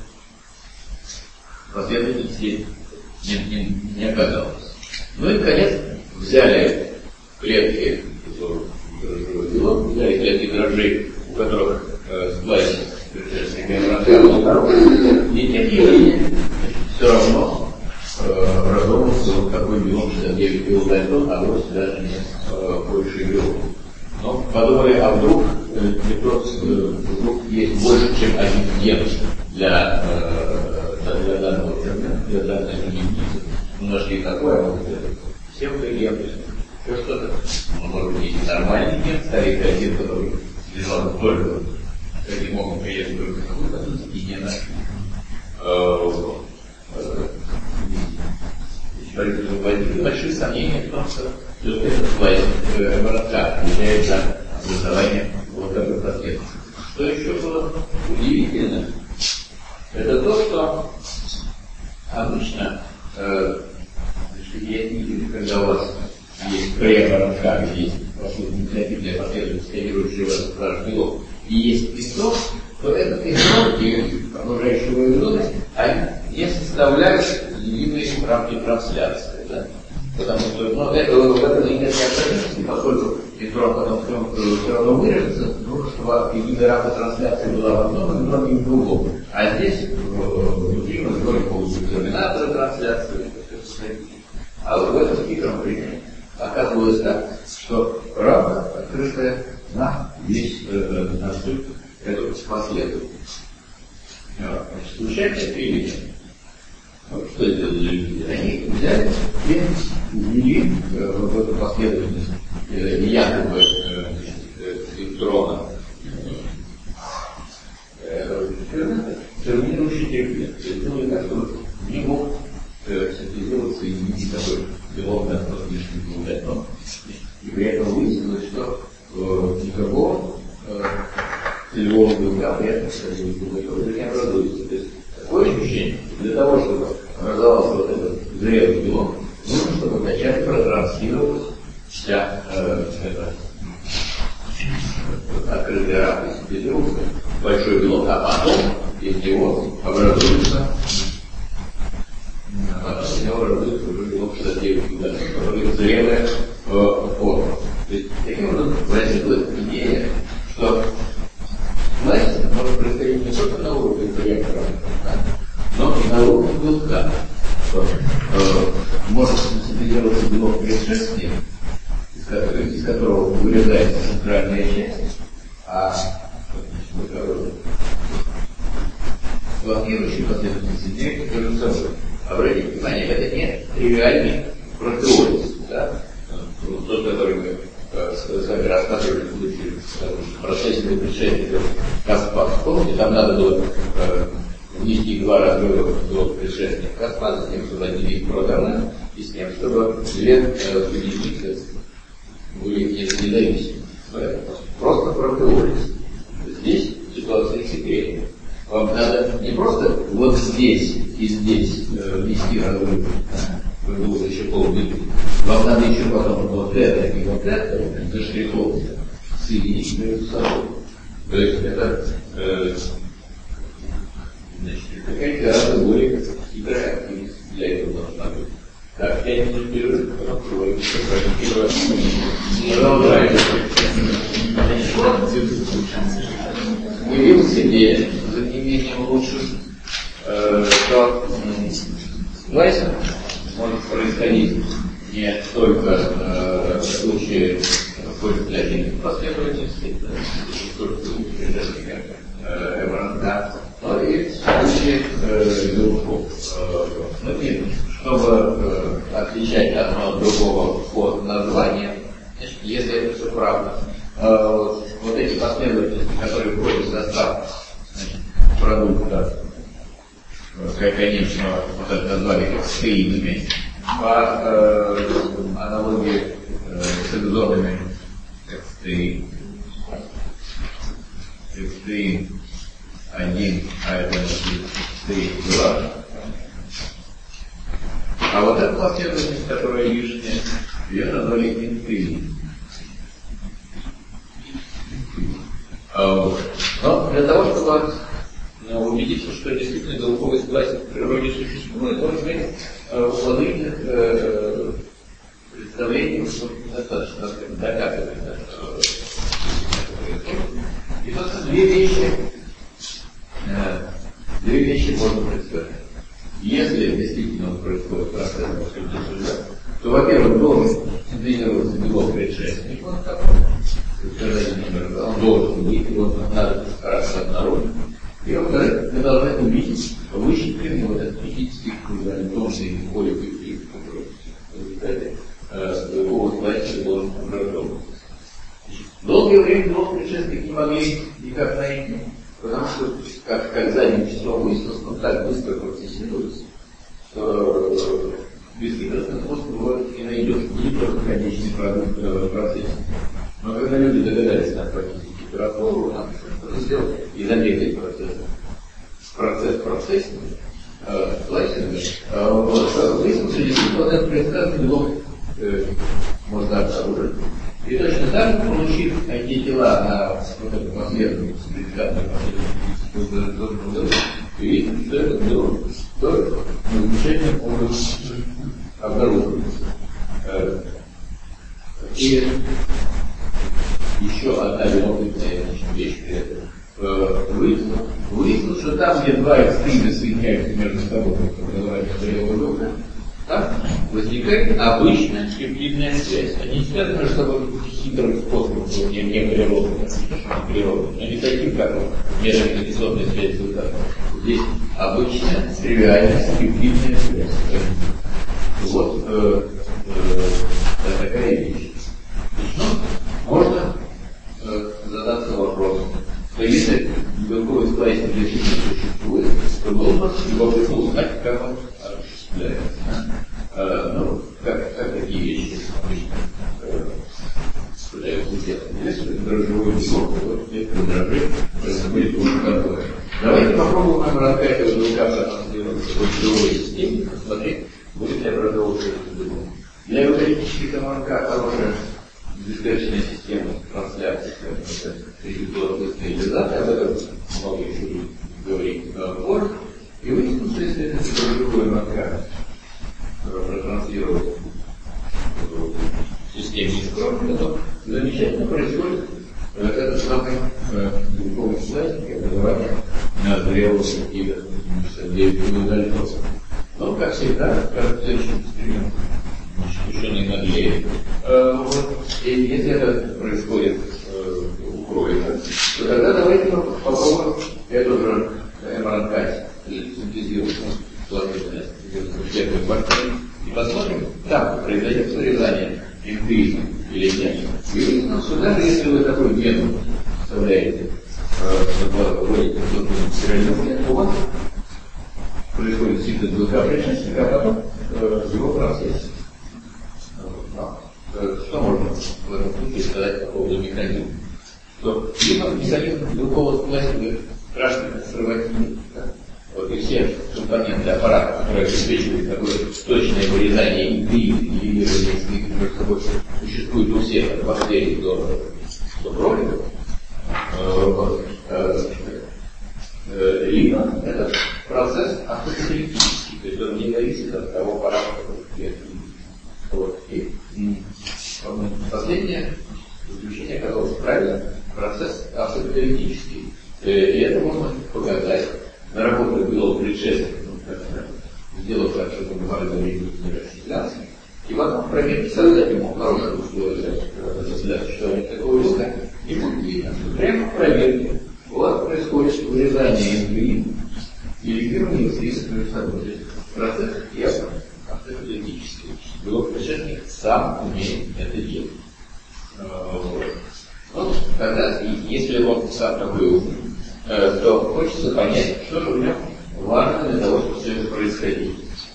последовательностей Не, не, не оказалось. Ну и, наконец, взяли клетки, белок, взяли клетки дрожжей, у которых э, сплайсинг и тем не менее все равно э, образовывался вот такой белок шестьдесят девять килодальтон, а вовсе даже не э, больше белок. Но подумали, а вдруг, э, э, вдруг есть больше, чем один ген для э, для данного фермента, для данной единицы. Мы нашли такое, а вот это псевдоген, еще что-то. Ну, может быть, есть нормальный ген, старик один, который лежал только таким образом, приехал только какой-то, и не нашли. Возникли большие сомнения в том, что этот слайсинг МРНК отвечает за образование вот такой последствий. Что еще было удивительно, это то, что обычно, э, когда у вас есть пре-МРНК, есть нуклеотидная последовательность, сканирующая ваш белок, и есть интрон, то этот интрон и окружающие его зоны, они не составляют длинные рамки трансляции. Да? Потому что ну, это, в этом нет необходимости, поскольку интрон потом все равно вырежется, нужно, чтобы длинная рамка трансляции была в одном, и в другом. А здесь внутри мы только получим терминаторы трансляции. А вот в этом хитром примере оказывалось так, что рамка открытая на весь случайно это или нет? Вот что это за люди? Они взяли и ввели э, в эту последовательность э, якобы э, электрона э, терминирующий термин. То есть делали так, чтобы не мог э, синтезироваться и не такой белок, да, просто лишний белок. И при этом выяснилось, что э, никакого э, целевого белка при этом, кстати, не образуется. То есть такое ощущение, для того, чтобы образовался вот этот зрелый белок, нужно, чтобы вначале протранслировалась вся э, эта открытая рак, синтезировался большой белок, а потом из него образуется а потом из него образуется уже белок шестьдесят девять, который зрелая э, форма. То есть таким образом возникла идея, что власть может происходить не только на уровне реактора, но и на уровне белка. Что, э, может синтезироваться белок предшественник, из которого, из которого вырезается центральная часть, а блокирующий последовательность соединяется между собой. Обратите внимание, это не тривиальный протеолиз, да? Тот, который мы э, с вами рассказывали в случае процессе предшественников Каспаса. Помните, там надо было э, внести два разрыва до предшественника Каспаса, с тем, чтобы отделить протона, и с тем, чтобы две э, единицы были независимы. Просто протеолиз. Здесь ситуация секретная. Вам надо не просто вот здесь и здесь э, ввести разрыв, вы было еще полбеды. Вам надо еще потом вот это и вот это заштриховывать, соединить между собой. То есть это э, значит, какая-то гораздо более хитрая активность для этого должна быть. Так, я не перерыв, потом проводим, продолжаем. Появилась идея, за неимением лучше, э, что власть может происходить не только э, в случае полиплазийной последовательности, только в случае МРНК, но и в случае белков. Ну и чтобы э, отличать одно от другого по названию, значит, если это все правда, э, вот эти последовательности, которые входят в состав продукта, конечного, вот это назвали как стеинами, по э, аналогии э, с экзонами, как стеин, стеин один, а это стеин два. А вот эта последовательность, которая лишняя, ее назвали интеин. Но для того, чтобы ну, убедиться, что действительно белковая связь в природе существует, должен быть положительных э, представлений, что достаточно доказывать. И вот две вещи, э, две вещи можно представить. Если действительно происходит процесс сюда, то, во-первых, должен синтезироваться белок предшественник, вот такой. Он должен быть, его надо стараться обнаружить. И во-вторых, мы должны увидеть высчитанный вот этот физический тонкий полик и в результате белкового сплавителя должен образовываться. Долгое время белок предшественник не могли никак найти, потому что как, как задним числом выяснилось, он так быстро процессируется, что бесхитростным способом и найдет не только конечный продукт процесса. Но когда люди догадались нам почистить температуру, нам что-то сделать и замедлить процесс, процесс процессинга, э, лайсинга, э, вот, выяснилось, что действительно вот этот предсказанный белок э, можно обнаружить. И точно так же, получив антитела на вот эту последовательность, предсказанную последовательность, и видим, что этот белок тоже назначением образом обнаруживается. Э, и еще одна любопытная вещь при этом. Выяснилось, выяснилось, что там, где два экстрима соединяются между собой, как называется зрелого белка, там возникает обычная пептидная связь. Они не связаны между собой хитрым способом, не, не природным, не природным, но не таким, как нейрокислотная связь белка. Здесь обычная, тривиальная, пептидная связь. Вот э, э, такая вещь. Ну, можно э, задаться вопросом, что если белковый склейстер действительно существует, то было бы любопытно узнать, как он осуществляется. Э, ну, как, как такие вещи обычно пытаются сделать. Если дрожжевой белок, то некоторые дрожжи происходит уже готовы. Давайте попробуем нам раскачивать белка в другой системе, посмотреть, будет ли образовываться белок. Для эвкариотических МРК хорошая дискретная система трансляции, регуляторной стабилизации, об этом много еще говорить позже. И выяснилось, что если это дрожжевой МРК протранслировать в системе искровки, то замечательно происходит этот самый белковый слайдинг, образование зрелого пептида индивидуализации. Но, как всегда, кажется, следующим эксперимент ученый наглеет. Вот. И если это происходит э, у крови, то тогда давайте попробуем эту же МРНК синтезировать в бактерии и посмотрим, там произойдет срезание интризм или нет. И выяснилось, что даже если вы такой ген вставляете, вводите в стерилизацию, то у вас происходит синтез белка предшественника, а потом э, его процесс. Что можно в этом случае сказать по поводу механизма? Что либо механизм белкового склейстера страшно консервативный, да? Вот и все компоненты аппарата, которые обеспечивают такое точное вырезание интриг и лимирование между собой, существует у всех от бактерий до, до кроликов, либо этот процесс автокаталитический, то есть он не зависит от того аппарата, который клетки. Вот. И последнее заключение оказалось правильно, процесс автокаталитический. И это можно показать. Наработать белок предшественник, сделав так, чтобы бывали времени не расщеплялся, и потом проверить, создать ему хорошие условия для существования такого белка, и будет видно, что прямо в проверке у вас происходит вырезание интрин и ликвидирование интрин между собой. То есть процесс явно автокаталитический. Белок предшественник сам умеет это делать. Вот, тогда, если он сам такой умный, то хочется понять, что же в нем важно для того, чтобы все это происходило.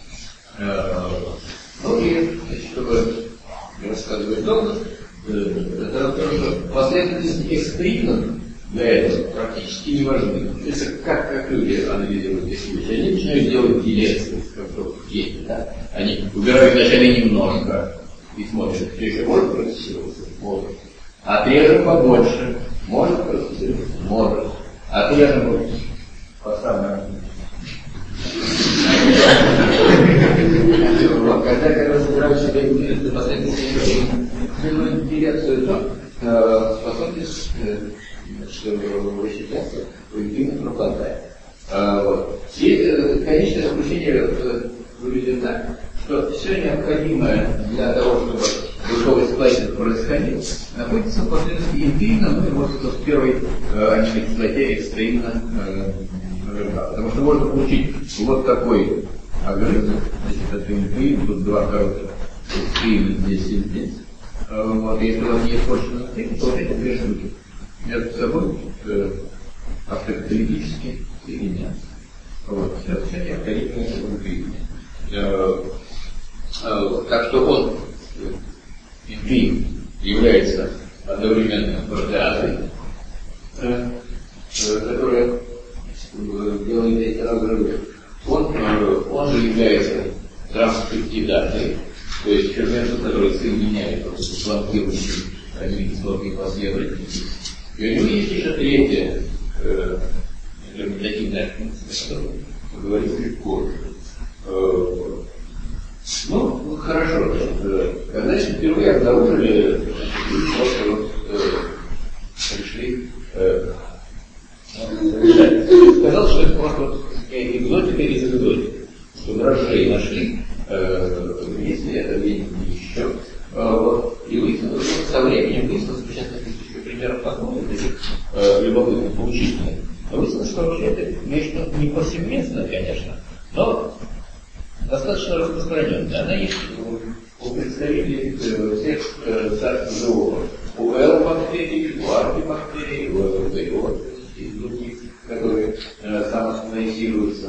Ну и, чтобы не рассказывать долго, это то, что последовательность экстримов для этого практически не важны. Это как, как люди анализируют эти вещи. Они начинают делать делецию в гене. Да? Они убирают вначале немножко и смотрят, все еще может процессироваться? Может. Отрежем побольше. Может процессироваться? Может. Отрежем по самому. Когда я разбираю себя и увидел до последних минут дирекцию, то способность высчитаться объективно пропадает. И конечное заключение выглядит так, что все необходимое для того, чтобы белковый склейстер происходил, находится в последовательности интимно, ну и может быть в первой аминокислоте экстремно, потому что можно получить вот такой огрызок, значит, это интим, тут два коротких экстремно, здесь и здесь. Вот, если у вас есть точно интим, то вот эти две штуки между собой автокаталитически соединяются. Вот, все, все необходимое это выглядит. Так что он интим является одновременно протеазой, которая делает эти разрывы. Он, он же является транспептидатой, то есть ферментом, который соединяет фланкирующие аминокислотные последовательности. И у него есть еще третья ферментативная функция, о которой мы говорим чуть позже. Ну, хорошо. Когда впервые обнаружили, просто вот э, пришли, э, сказал, что это просто вот экзотика из экзотики, что дрожжей нашли, э, если это видно еще. Э, вот, и выяснилось, что со временем выяснилось, что сейчас еще примеров посмотрим, таких э, любопытных, поучительных, выяснилось, что вообще это вещь ну, не повсеместная, конечно, но достаточно распространенная. Она есть у представителей всех царств живого. У L-бактерий, у архибактерий, у эвкариот, и других, которые самоорганизируются.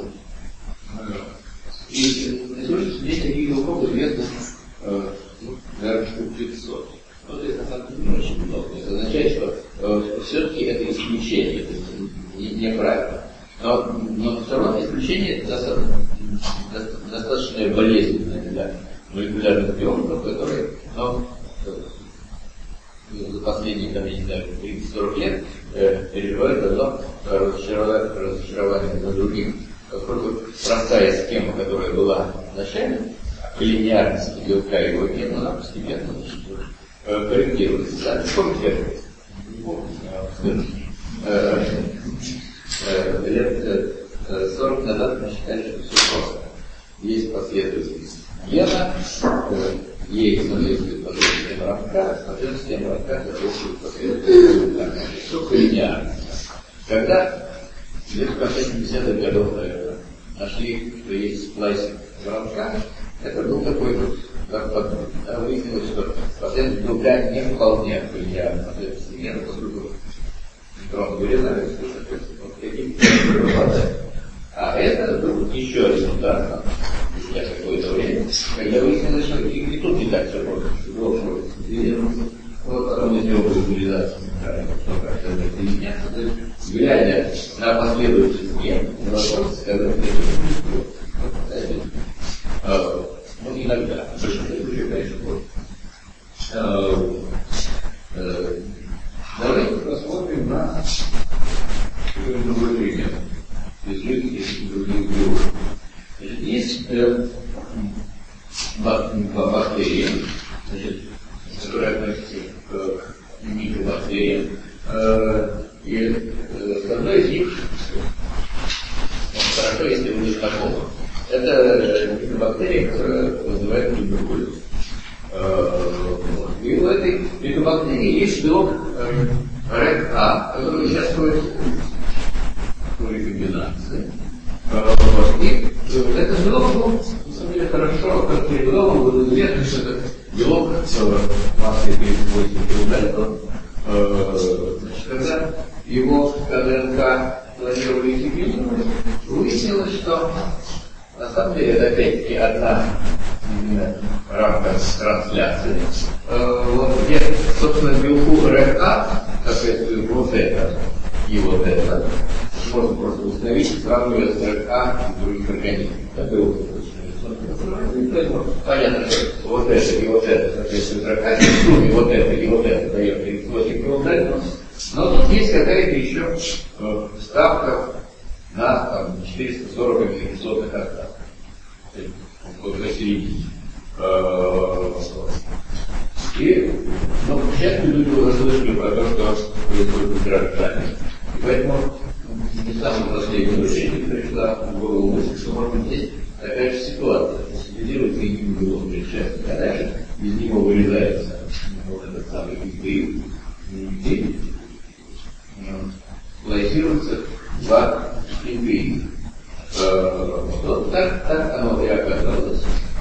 И на сегодняшний день таких белков известно наверное, штук пятьсот. Ну, то есть, на самом деле, очень много. Это означает, что э, все-таки это исключение, это не, не правило. Но, но все равно исключение достаточно, достаточно болезненное для молекулярных биологов, которые ну, за последние, там, я не знаю, тридцать-сорок лет э, переживают одно разочарование, разочарование на других. Поскольку простая схема, которая была в начале, линейности белка и его гена, она постепенно корректируется. Да? Помните, не помню, лет сорок назад мы считали, что все просто. Есть последовательность гена, есть последовательность системы рамка, смотрим систему рамка, соответствует последовательность. Только линейность. Когда где-то в конце семидесятых годов, наверное, нашли, что есть сплайсинг в рамках, это был такой вот, как подбор. Да, выяснилось, что последовательность белка не вполне линейна последовательность гена, поскольку нейтрон вырезается, вот каким-то пропадает. А это был еще один удар, спустя какое-то время, когда выяснилось, что и тут не так все просто, что должен быть. Вот потом из него будет вылезать, что как-то это меняться, то есть, глядя на последовательность ген, вопрос, когда это не будет. Ну, иногда, в большинстве случаев, конечно, будет. Давайте посмотрим на другой пример. Из жизни других биологов. Есть э, бактерии, значит, которые относятся к микробактериям. Э, и э, с одной из них, хорошо, если вы не знакомы, это микробактерия, которая называется туберкулез. Э, и у этой микробактерии есть белок э, РЭК-А, который участвует в рекомбинации. И этот белок был, на самом деле, хорошо характеризован, был известно, что это белок массы тридцать восемь килодальтон. Значит, когда его ДНК планировали секвенировать, выяснилось, что на самом деле это опять-таки одна рамка трансляции. Вот где, собственно, белку РЭК-А соответствует вот это и вот это. Можно просто установить, сравнивая с РЭК-А и других организмов. Это понятно, что вот это и вот это соответствует РЭК-А, и в сумме вот это и вот это дает тридцать восемь килодальтон. Но тут есть какая-то еще э, ставка на там, четыреста сорок миллисотых остаток. Вот на середине. И, ну, часто люди уже слышали про то, что происходит в граждане. И поэтому не самая последняя очередь пришла в голову мысль, что может быть здесь такая же ситуация. Синтезируется и не было предшественника, а дальше из него вырезается вот этот самый гибрид, и сплайсируется два гибрида. Вот так, так оно и оказалось.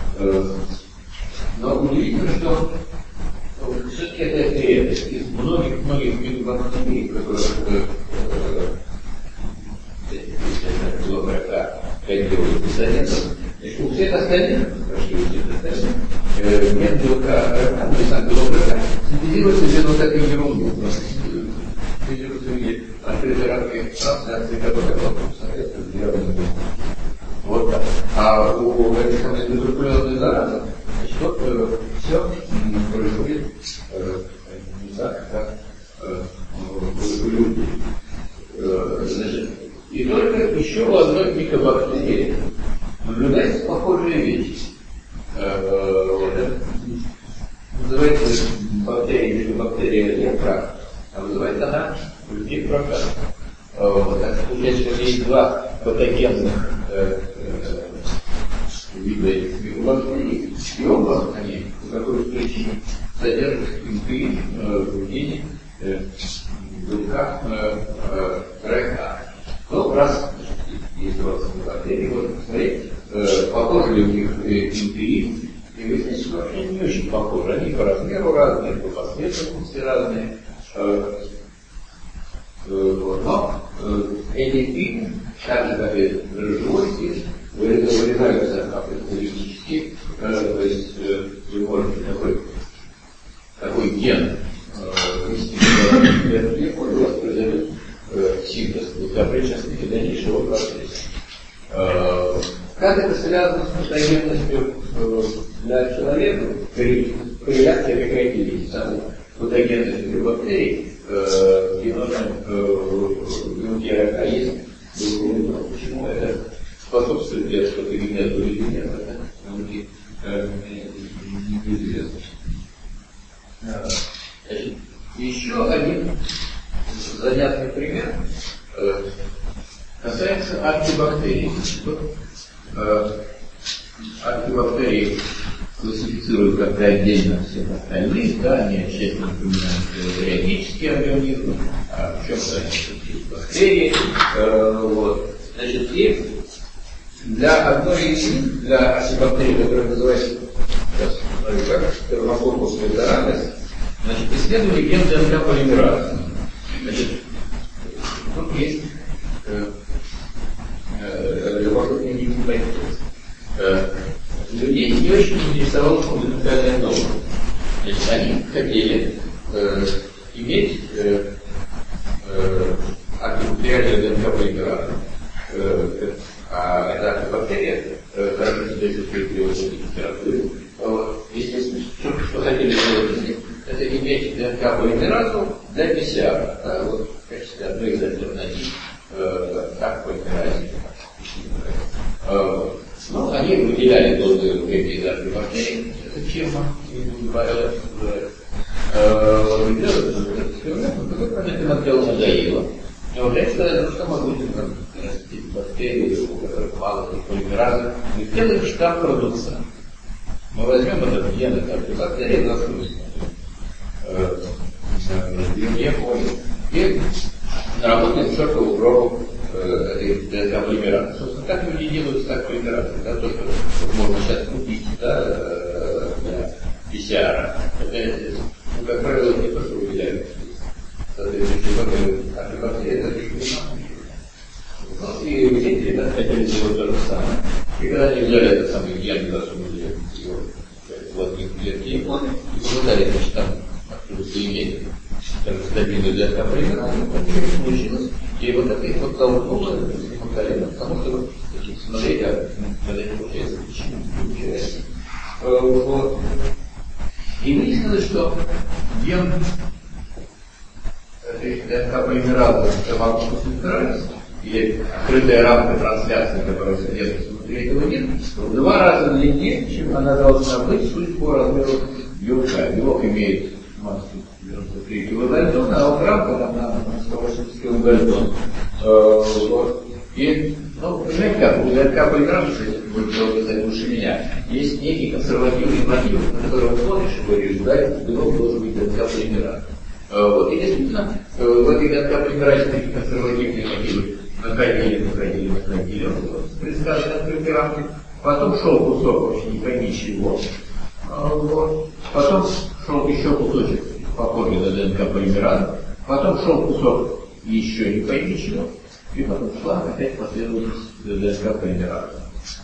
Но удивительно, что все-таки это редкость. Из многих-многих микробактерий, которые было РЭК-А кодируют пистолетом, у всех остальных, почти у всех остальных, нет белка РЭК-А, то есть там белок РЭК-А синтезируется без вот этой ерунды. Синтезируется в виде открытой рамки трансляции, которая соответствует зеленому. Вот так. А у этой самой туберкулезной заразы, значит, вот э, все происходит э, не так, как э, у людей. Э, значит, и только еще у одной микробактерии наблюдается похожая вещь. Э, вот это называется бактерия или бактерия лепра, а называется она лепра. Вот так получается, что есть два патогенных э, э, вида микробактерий, и оба они по какой-то причине содержат инкрин э, в гене э, белка э, э, РЭК-А. Но, правда, бактерий, можно посмотреть, э, похожи ли у них интуи, и выяснить, что они не очень похожи. Они по размеру разные, по последовательности разные. Э, э, вот. Но э, эти интуи, так же, как и дрожжевой стиль, вырезаются апоптолитически, э, то есть э, вы можете такой, такой ген ввести, у вас произойдет синтез благопричастности дальнейшего процесса. Как это связано с мутагенностью для человека? Корреляция какая-то есть. Саму мутагенность для бактерий геном рака есть. Почему это способствует для что-то генету или нет, это науке неизвестно. Значит, еще один занятный пример э, касается антибактерий. Э, антибактерии классифицируют как-то отдельно всех остальных, да, они тщательно упоминают периодические организмы, а в чем-то они бактерии. Э, вот. Значит, и для одной из них, для антибактерий, которая называется сейчас, как термококус виридорамис, значит, исследовали ген ДНК полимеразы. Значит, тут есть э, э, вокруг не пойти. Э, людей не очень интересовала фундаментальная норма. Значит, они хотели э, иметь э, э, антибактериальную ДНК полимеразу. Э, а эта антибактерия э, хорошо себя чувствует при высокой температуре. Естественно, что хотели сделать, это иметь ДНК полимеразу для пи си ар, да, вот в качестве одной из альтернатив э, как полимеразе. Э, ну, они выделяли дозы пептидов бактерий, это фирма, потом этим отделу надоело. Но для этого, что могу растить бактерии, у которых мало полимеразы, мы сделаем штамм продукции. Мы возьмем этот ген от бактерии, разберем его и наработаем шоковую пробу этой ДНК полимеразы. Собственно, как люди делают так полимеразы, да, то, что можно сейчас купить, да, для пи си ар. Это, ну, как правило, не то, что выделяют. Соответственно, антибактерии, это ну, и эти ребята хотели сделать то же самое. И когда они взяли этот самый ген, засунули его вот клетки и клетки, и попытались, значит, там откуда-то иметь стабильную ДНК полимеразу, ничего не получилось. И вот это их вот толкнуло колено, потому что вот, смотрите, а когда не получается, почему не получается. Вот. И выяснилось, что ген ДНК полимеразы термококус или открытая рамка трансляции, которая содержится внутри этого гена, в два раза длиннее, чем она должна быть, судя по размеру белка. Белок имеет массу девяносто три килодальтона, а вот рамка там на сто восемьдесят килодальтон. Вот. И, ну, понимаете как, у ДНК полимеразы, будет сказать лучше меня, есть некий консервативный мотив, на который вы смотришь и говоришь, да, белок должен быть ДНК полимеразы. Вот, и действительно, в этой ДНК полимеразе такие консервативные мотивы находили, находили, находили, вот, предсказанные открытые рамки. Потом шел кусок, вообще не пойми чего. Вот. Потом шел еще кусочек, похожий на ДНК полимеразы. Потом шел кусок еще не пойми чего. И потом шла опять последовательность ДНК полимеразы.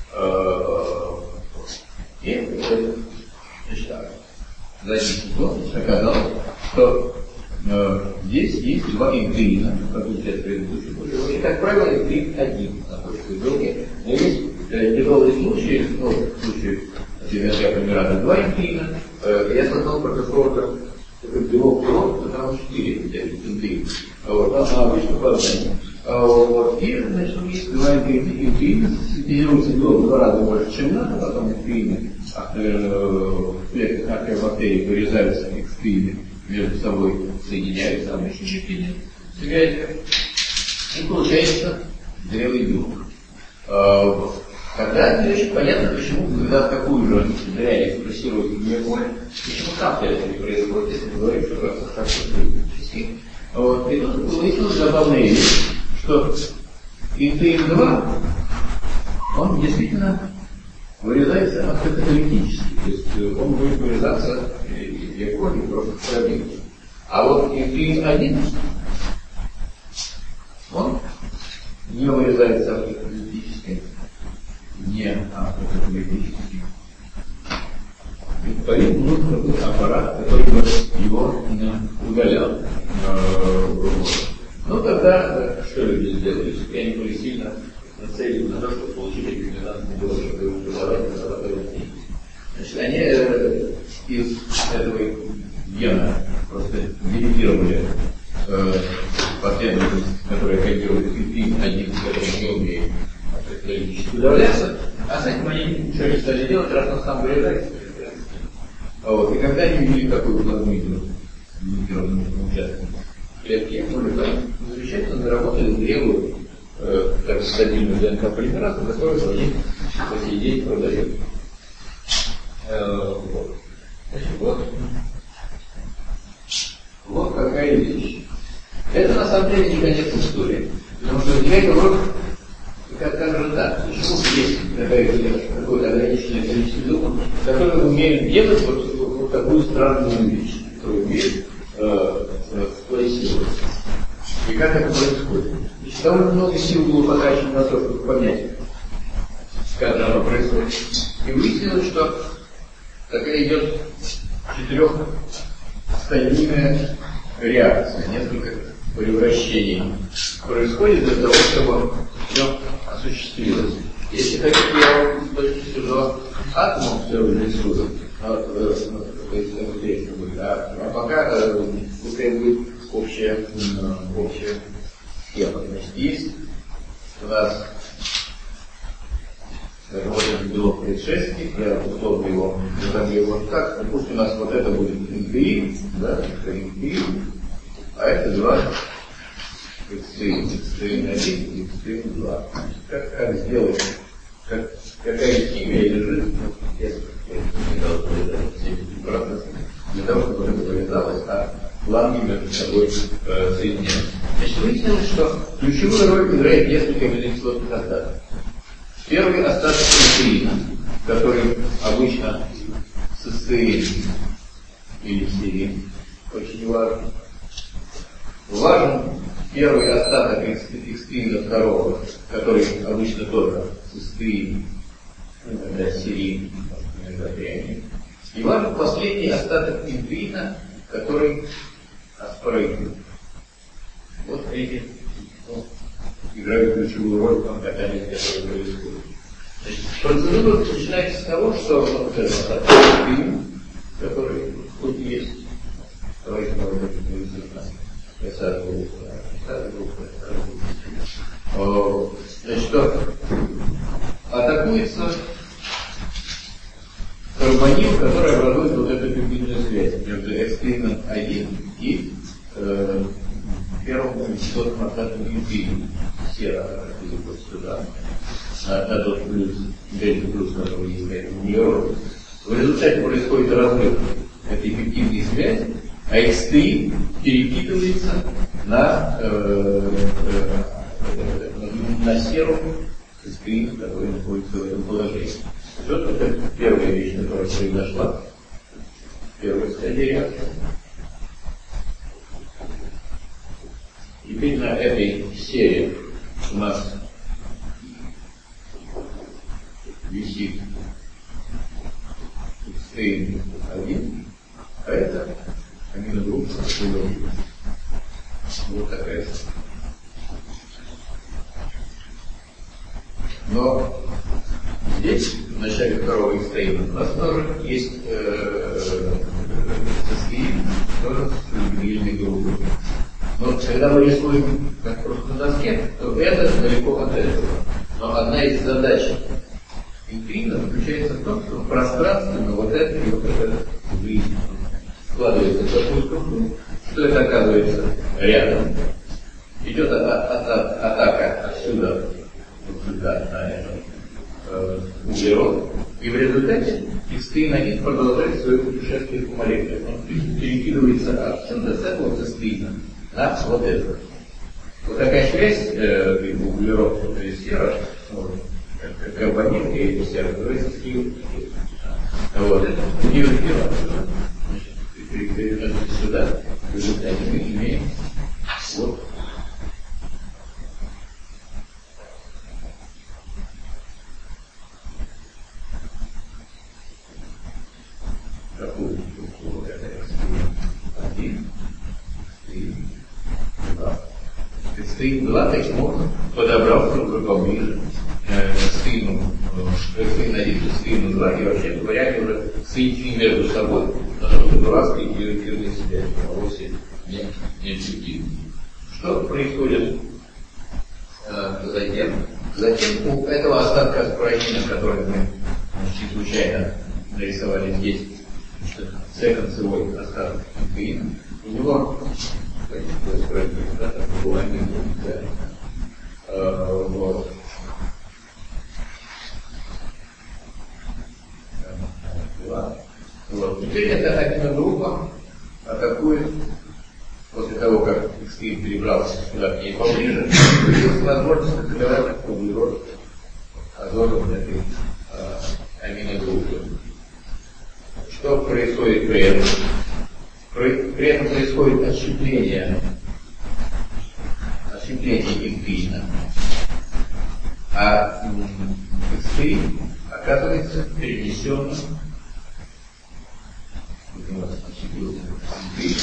И, значит, так, значит, оказалось, что э, здесь есть два интеина, как вы сейчас предыдущий были. И, как правило, интеин один находится в белке. Но есть э, тяжелые случаи, ну, в случае ДНК полимеразы два интеина. Э, я сказал про какого-то белок белок, потому что четыре интеина. Вот, а обычно по одному. Вот. И, значит, есть два интеина, синтезируется белок в два раза больше, чем надо, потом интеины в клетках археобактерий вырезаются экспины, между собой соединяются, а мы еще четыре связи, и получается зрелый белок. Тогда не очень понятно, почему, когда в такую же дрянь экспрессирует гемополь, почему там это не происходит, если мы говорим, что просто хорошо стоит. Вот. И тут выяснилась забавная вещь, что интеин два он действительно вырезается автокаталитически. То есть он будет вырезаться легко и просто стабильно. А вот инсулин один, он не вырезается автокаталитически, не автокаталитически. И поэтому нужен какой-то аппарат, который бы его удалял. Ну тогда что люди сделали? Если они были сильно нацелены на то, чтобы получить эти двенадцать миллионов долларов, значит, они э, из этого гена просто делегировали э, последовательность, которая кодирует инсулин один, который не умеет автокаталитически удаляться, а с этим они ничего не стали делать, раз он сам вырезается. Вот. И когда они видели такую плазмидию делегированную участку клетки, мы там замечательно заработали зрелую э, так стабильную ДНК-полимеразу, которую они по сей день продают. Э, вот. Значит, вот. Вот какая вещь. Это на самом деле не конец истории. Потому что возникает вопрос, как, как же так? Почему есть какое-то ограниченное количество людей, которые умеют делать вот, вот такую странную вещь, которые умеют э, сплассировать. И как это происходит? Значит, довольно много сил было потрачено на то, чтобы понять, как же оно происходит. И выяснилось, что такая идет четырехстадийная реакция, несколько превращений происходит для того, чтобы все осуществилось. Если хотите, я вам с точки зрения атомов все уже рисую, а пока пускай будет общая, общая схема. Значит, есть у нас, вот этот белок предшественник, я условно его назову его так, допустим, у нас вот это будет интеин, да, интеин, а это два экстрим, экстрим один и экстрим два. Как, как сделать, как, какая химия лежит, ну, я не должен все процессы, для того, чтобы это повязалось, а планы между собой э, соединены. Значит, выяснилось, что ключевую роль играет несколько аминокислотных остатков. Первый остаток инсулина, который обычно цистеин или серин, очень важен. Важен первый остаток экстрина второго, который обычно тоже цистеин, иногда серин, иногда триамин. И важен последний остаток интеина, который аспарагин. Вот эти ну, играют ключевую роль в том катании, которое происходит. Значит, процедура начинается с того, что вот этот остаток интеина, который хоть есть, давайте мы об этом говорим. Значит, что атакуется карбонил, который образует вот эту пептидную связь между экстрином один и э, первым аминокислотным остатком интеина. Сера вот сюда, на, на тот плюс, дельта плюс, который есть углерод. В результате происходит разрыв этой пептидной связи, а экстрин перекидывается на, э, э, на серу экстрин, который находится в этом положении. Вот это первая вещь, которая произошла. Первая стадия реакции. Теперь на этой серии у нас висит экстрин один, а это аминогруппа углерода. Вот такая. Но здесь, в начале второго экстрина, у нас тоже есть цистеин, тоже с углеродной группой. Но когда мы рисуем как просто на доске, то это далеко от этого. Но одна из задач интеина заключается в том, что пространственно вот это и вот это жизнь складывается в такую структуру, что это оказывается рядом. Идет атака отсюда, вот сюда, на этом э, углерод. И в результате цистеин один продолжает свое путешествие по молекуле. Он перекидывается отсюда, с этого цистеина, на вот это. Вот такая связь, э, углерод и сера, вот, как как компонент, и это все разбирается с Киевом. Вот, это геоинтерференс. Значит, переносится сюда. В результате мы имеем вот такую структуру, это один, стрим два. Стрим два таким образом подобрал друг друга поближе стриму один к стриму два, и вообще говоря, они уже соединены между собой, потому что дурацкие геоинтерференс себя вовсе не эффективны. Что происходит э, затем? Затем у этого остатка споровина, который мы почти случайно нарисовали здесь, секонцевой остаток инфеина, у него вот. Вот. Теперь эта аминогруппа атакует, после того, как экстрим перебрался сюда к ней поближе, появилась возможность открывать углерод азотом этой а, аминогруппы. Что происходит при этом? При, при этом происходит отщепление, отщепление инфина, а экстрим оказывается перенесенным. У нас отщепился инфин.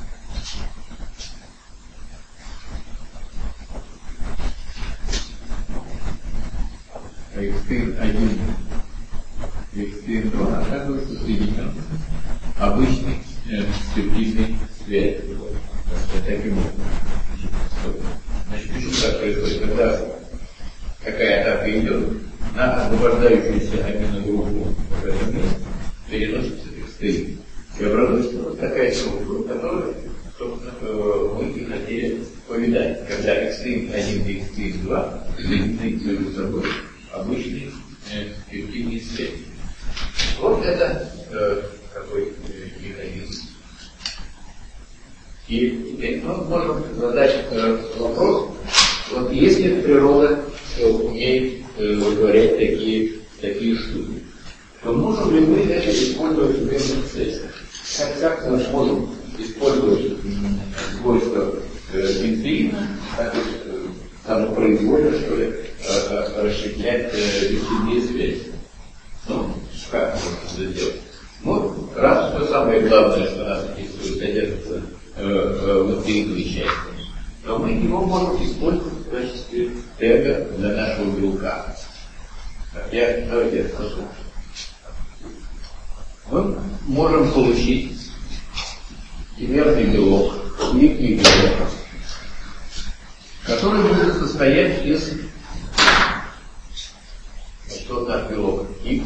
Экстрим один и экстрим два оказывается соединен обычной э, сюрпризной связью. Таким образом. Значит, почему так происходит? Когда какая атака идет, на освобождающуюся аминогруппу в этом месте переносится экстрим. И образуется вот такая структура, которую, собственно, мы и хотели повидать, когда экстрим один и экстрим два соединены между собой обычные эффективные связи. Вот это э, такой э, механизм. И теперь мы можем задать э, вопрос, вот если природа э, умеет э, вытворять такие, такие штуки, то можем ли мы это использовать в мирных целях? Как, как мы можем использовать свойства э, инфеина, так э, самопроизвольно, что ли, э, расщеплять эффективные э, связи? Ну, как можно это сделать? Ну, раз что самое главное, что нас интересует, содержится э, э, внутри части, то мы его можем использовать в качестве тега для нашего белка. Так, я, давайте я скажу. Мы можем получить примерный белок, некий белок, который будет состоять из, что наш белок X,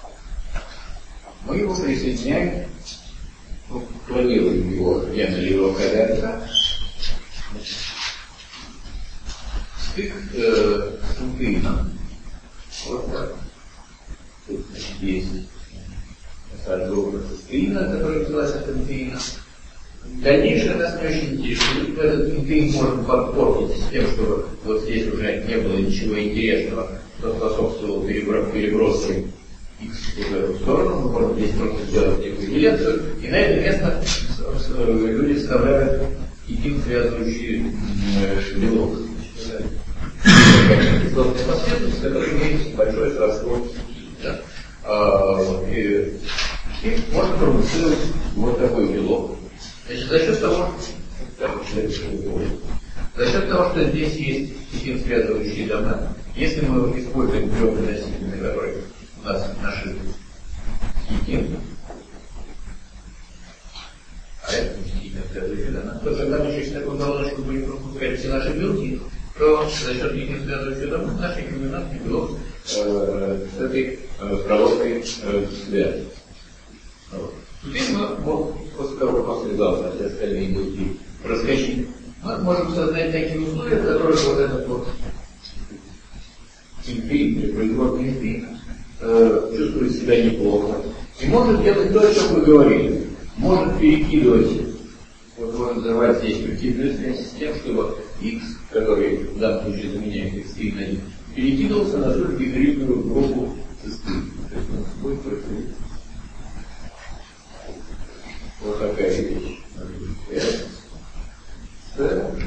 мы его присоединяем, ну, планируем его генерировать КДРК, стык э, с инфином. Вот так. Тут, значит, есть инфина, которая взялась от инфина. Дальнейшее нас не очень интересует. Этот инфин можно подпортить с тем, что вот здесь уже не было ничего интересного, что способствовало переброске X в эту сторону. Мы можем здесь просто сделать декоагуляцию. И на это место люди вставляют хитин, связывающий белок. Кислотная последовательность, которая имеет большое сродство хитина. И, и можно продуцировать вот такой белок. Значит, за счет того, за счет того, что здесь есть хитин, связывающие дома, если мы используем твердые носители, которые у нас наши хитин, а это не хитин, связывающие дома, то когда мы через такую головочку будем пропускать все наши белки, то за счет хитин, связывающих дома, наш рекомендантный белок э, с этой э, проводкой э, связан. Вот. Теперь мы, вот, после того, как он связался, все остальные белки проскочить, мы можем создать такие условия, в которых вот этот вот инфин, производный инфин, э, чувствует себя неплохо. И может делать то, о чем мы говорили. Может перекидывать, вот можно называть здесь перекидывать связь с тем, что вот X, который в данном случае заменяет экстрим один, перекидывался на ту же гибридную группу цистин. То есть у нас будет происходить вот такая вещь. S, С,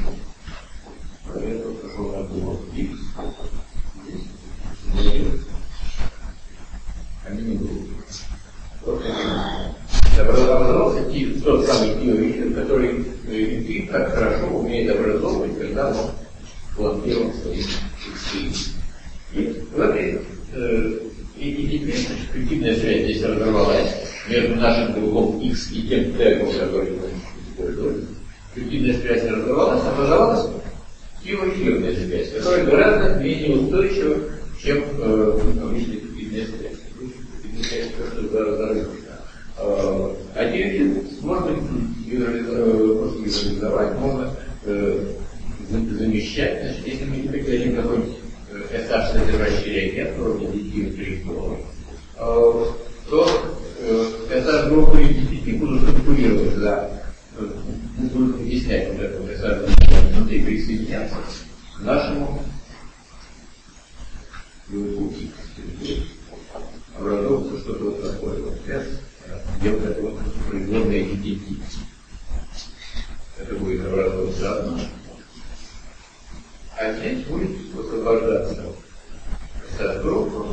это пошел на блок X, здесь, здесь, они не будут. Вот образовался тот самый Тио-Ричард, который интуит так хорошо умеет образовывать, когда он планировал свои эксперименты. И в этой э, и, и теперь эффективная связь здесь разорвалась между нашим белком X и тем тегом, который мы использовали. Эффективная связь разорвалась, образовалась Тио-Ричардная связь, которая гораздо менее устойчива, чем э, обычная эффективная связь. Эффективная связь просто разорвалась. А теперь можно визуализовать, можно э, замещать, значит, если мы теперь дадим какой-нибудь эс эйч содержащий реагент, вроде дитиотрихлора, э, то э, эс эйч-группы и ди пи ти будут конкурировать за, э, будут объяснять вот это эс эйч внутри, присоединяться к нашему пути. Образовывается что-то вот такое вот связь. Делать это вот производная идентичность. Это будет образовываться одно. А здесь будет освобождаться эта группа,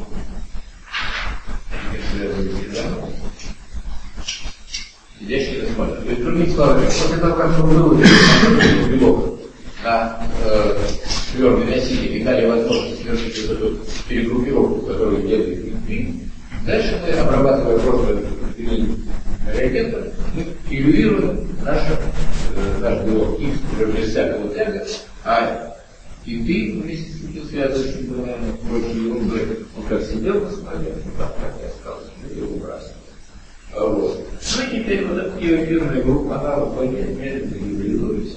сидящий рассматривает. То есть, другими словами, после того, как мы выложили белок на э, твердый носитель и дали возможность совершить вот эту перегруппировку, которую делает интуит, дальше мы, обрабатывая просто реагентов, мы илюируем наш, э, наш белок X уже без всякого тега, а интуит вместе с этим связывающим белком прочей ерундой, он как сидел на самолете, ну так, как я сказал, и выбрасывал. Вот. Ну и теперь вот эта илюированная группа, она в воде медленно гибридизуется.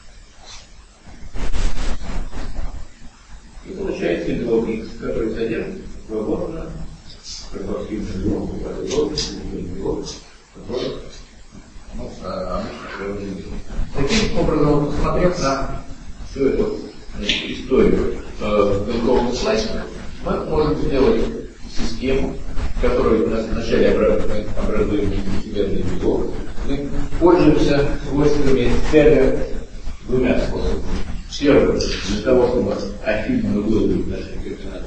И получается белок X, который содержит свободно карбоктильную белок, белок, белок, который, ну, а, таким образом, посмотрев на всю эту, значит, историю э, белкового слайса, мы можем сделать систему, которую у нас вначале образуем десятимерный белок. Мы пользуемся свойствами тега двумя способами. Первый, для того, чтобы афинно выложить наши координаты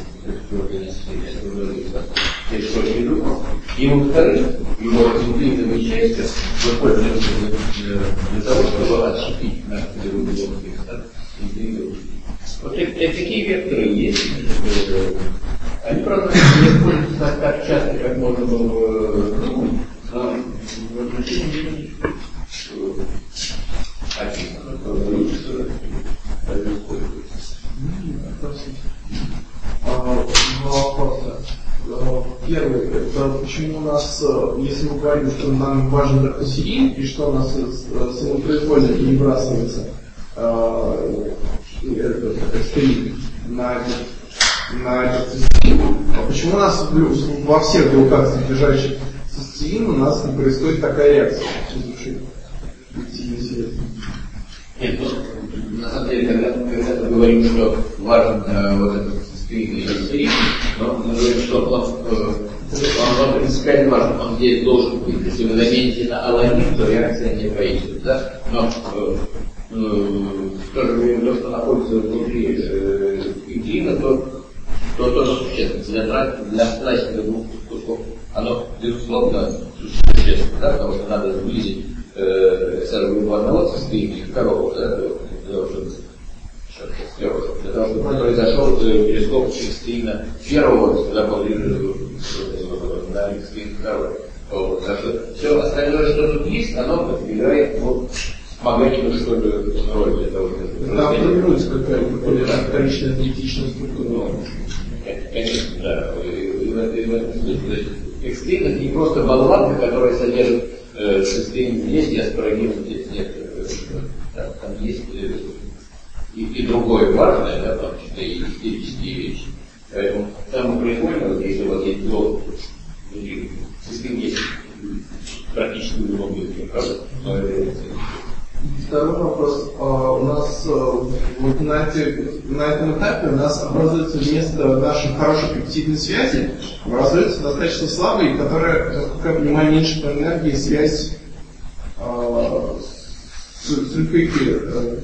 белок, и во-вторых, его нуклеиновые части мы пользуемся для того, чтобы отщепить наш белок. Вот такие векторы есть. Они, правда, не используются так часто, как можно было думать, но в значении афинно, но вопросы. Первый, это почему у нас, если мы говорим, что нам важен только серин, и что у нас самопроизвольно перебрасывается экстрим на на этот цистеин, а почему у нас во всех белках, содержащих цистеин, у нас не происходит такая реакция? Нет, ну, на самом деле, когда, когда мы говорим, что важен э, вот этот цистеин или цистеин, но мы говорим, что он, э, он, он принципиально важен, он здесь должен быть. Если вы замените на аланин, то реакция не произойдет, да? Но э, э, в то же время, то, что находится внутри э, интуина, то то тоже существенно. Для, для страсти двух кусков оно, безусловно, существенно, да, потому что надо сблизить э, эс-группу одного цистеина и второго, да, для того, чтобы, для того, чтобы произошел перескок цистеина первого, когда поближе на цистеин второй. Вот. Так что все остальное, что тут есть, оно играет вот, вспомогательную, что ли, роль для того, чтобы... Там формируется какая-то вторичная аналитичная структура. Конечно, да. Экстрим это не просто болванка, которая содержит э, цистеин здесь и аспарагин здесь. Нет. Да, там есть э, и, и другое важное, да, там четыре исторические вещи. Поэтому самое прикольное, вот, если у вас есть белок, цистеин есть практически в любом белке, правда? Второй вопрос. У нас вот на, эти, на этом этапе у нас образуется вместо нашей хорошей пептидной связи, образуется достаточно слабая, которая, как я понимаю, меньше по энергии связь э, с, с липоэфиром.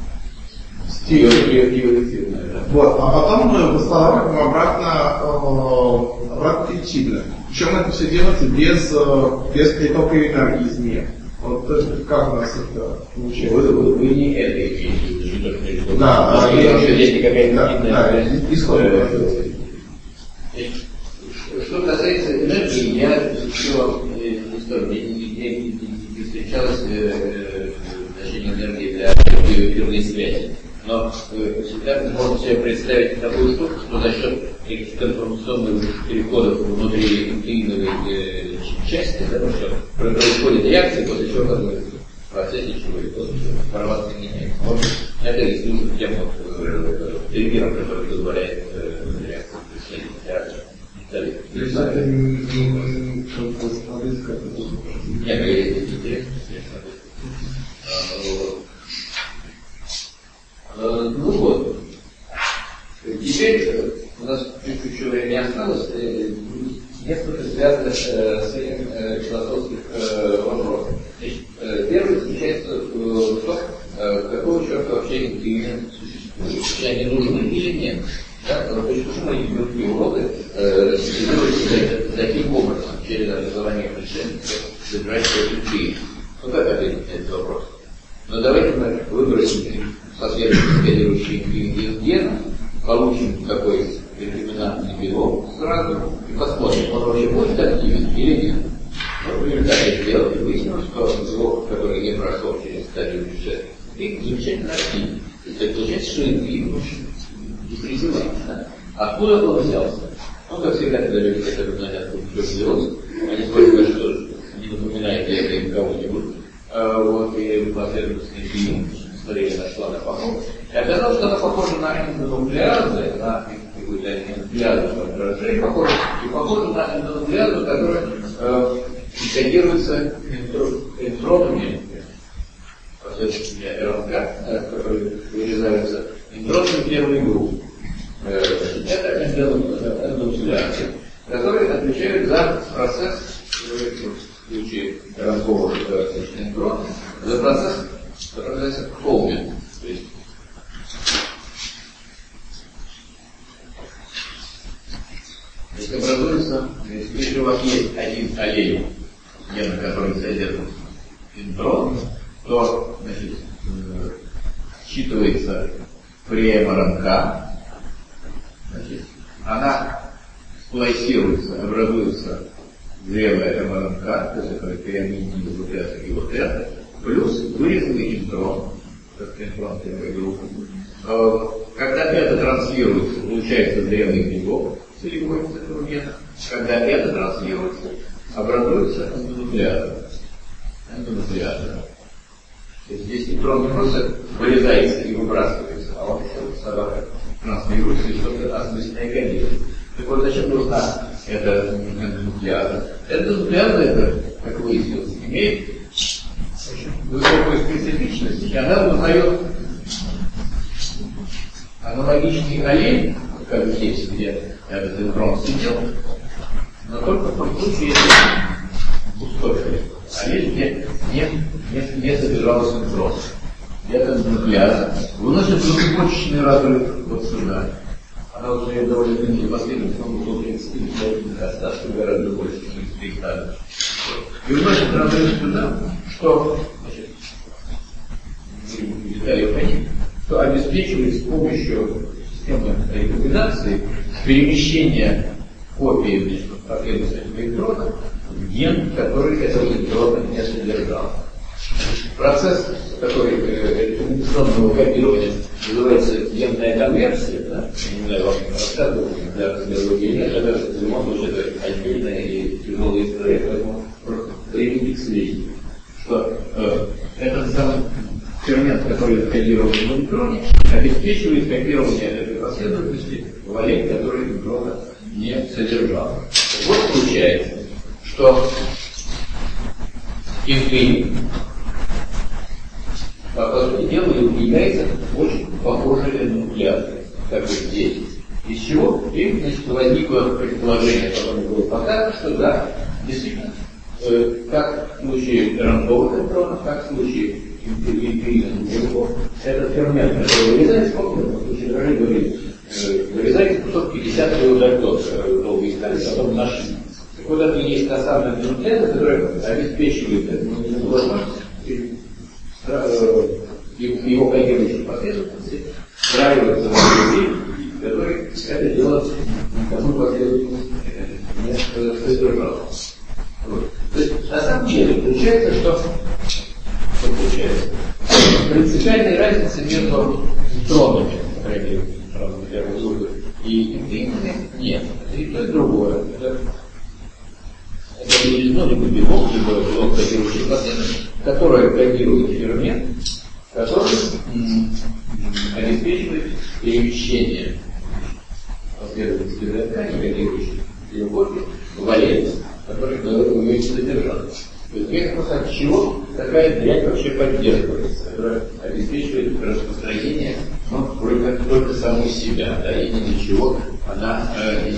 Вот, а потом мы восстанавливаем обратно, э, обратно пептидно. Причем это все делается без, без притока энергии извне. Вот как у нас это получается? Вы, вы, вы не это имеете в виду, да, что есть какая-то да, исход. Что касается энергии, я изучил историю, нигде не встречалось значение энергии для биоэфирной связи. Но всегда можно себе представить такую штуку, что за счет каких-то информационных переходов внутри нуклеиновой части, да, что происходит реакция, после чего как бы в процессе чего-либо, после чего информация меняется. Вот это и служит тем вот примером, который позволяет реакцию происходить. То есть это не что-то смотреть, как это? Нет, это интересно. Ну вот, теперь у нас чуть-чуть еще времени осталось, несколько связанных с этим философских вопросов. Первый заключается в том, какого черта вообще нуклеины существуют, они нужны или нет. Да? То есть почему эти белки уроды синтезируются таким образом, через образование предшественников, содержащих нуклеин. Ну как ответить на этот вопрос? Но давайте мы выбросим последовательно кодирующий ген, получим такой рекомендантный белок сразу и посмотрим, он вообще будет активен или нет. В результате сделали, выяснилось, что белок, который не прошел через стадию предшественника, замечательно активен. То есть получается, что инфин не призывается. Да? Откуда он взялся? Ну, как всегда, когда люди хотят узнать, откуда все взялось, они смотрят, что не напоминает ли это им кого-нибудь. А, вот, и последовательный фильм скорее нашла на похоже. И оказалось, что она похожа на эндонуклеазы, на какую-то эндонуклеазу отражение, похожа, и похожа на эндонуклеазу, которая э, кодируется интронами, последовательно РНК, которые вырезаются интронами первой группы. Э, это эндонуклеазы, которые отвечают за процесс, в случае разговора с интроном, за процесс, который называется холминг. То есть если образуется, если у вас есть один аллель, гена, который содержит интрон, то, значит, считывается преэм-РНК, значит, она сплайсируется, образуется зрелая МРНК, то есть это пирамидный нуклеаз и вот это, плюс вырезанный интрон, как интрон первой группы. Когда это транслируется, получается зрелый белок целевой из этого гена. Когда это транслируется, образуется эндонуклеаза. Эндонуклеаза. То есть здесь интрон не просто вырезается и выбрасывается, а он еще собака транслируется и что-то осмысленное кодирует. Так вот, зачем нужна эта эндонуклеаза? Эндонуклеаза, это, как выяснилось, имеет очень высокую специфичность, и она узнает аналогичный аллель, как здесь, где этот интрон сидел, но только в том случае, если пустой аллель, где не, не, не содержалось интрона. Это эндонуклеаза выносит двухцепочечный разрыв вот сюда. Она уже довольно длинная последовательность, он был тридцать остатка гораздо больше, чем тридцать градусов. И вносит разрыв сюда, что, значит, детали понять, что обеспечивает с помощью системы рекомбинации перемещение копии, значит, последовательного электрона в ген, который этого электрона не содержал. Процесс такой рекомбинационного копирования называется генная конверсия, да? Я не знаю, вам рассказывал, для космологии нет, это в любом случае это отдельная и тяжелая история, поэтому просто примите к сведению, что э, этот самый фермент, который закодирован в электроне, обеспечивает копирование этой последовательности в аллель, который электрона не содержал. Вот получается, что инфин сути дела, яйца очень похожи на нуклеации, как и здесь. Из чего и, значит, возникло предположение, которое было показано, что да, действительно, э, как в случае рандовых электронов, как в случае эмпирийных белков, этот фермент, который вырезается, помните, в случае дрожжей говорили, э, вырезается кусок пятьдесят килодальтов, э, долго искали, потом нашли. Так вот, это и есть та самая нуклеация, которая обеспечивает эту возможность его кодирующие последовательности, встраиваются в людей, которые это дело никому последовательность не содержало. Вот. То есть, на самом деле, получается, что, что получается? Принципиальной разницы между нейтронами, по крайней мере, первой группы, и интимными нет. И то, и другое. Это, это либо белок, либо белок кодирующий последовательность, которая кодирует фермент, который м- обеспечивает перемещение последовательности ДНК, не кодирующей белковки, в аллеле, который до этого умеет содержаться. То есть я просто от чего такая дрянь вообще поддерживается, которая обеспечивает распространение, ну, вроде как только саму себя, да, и ни для чего она э,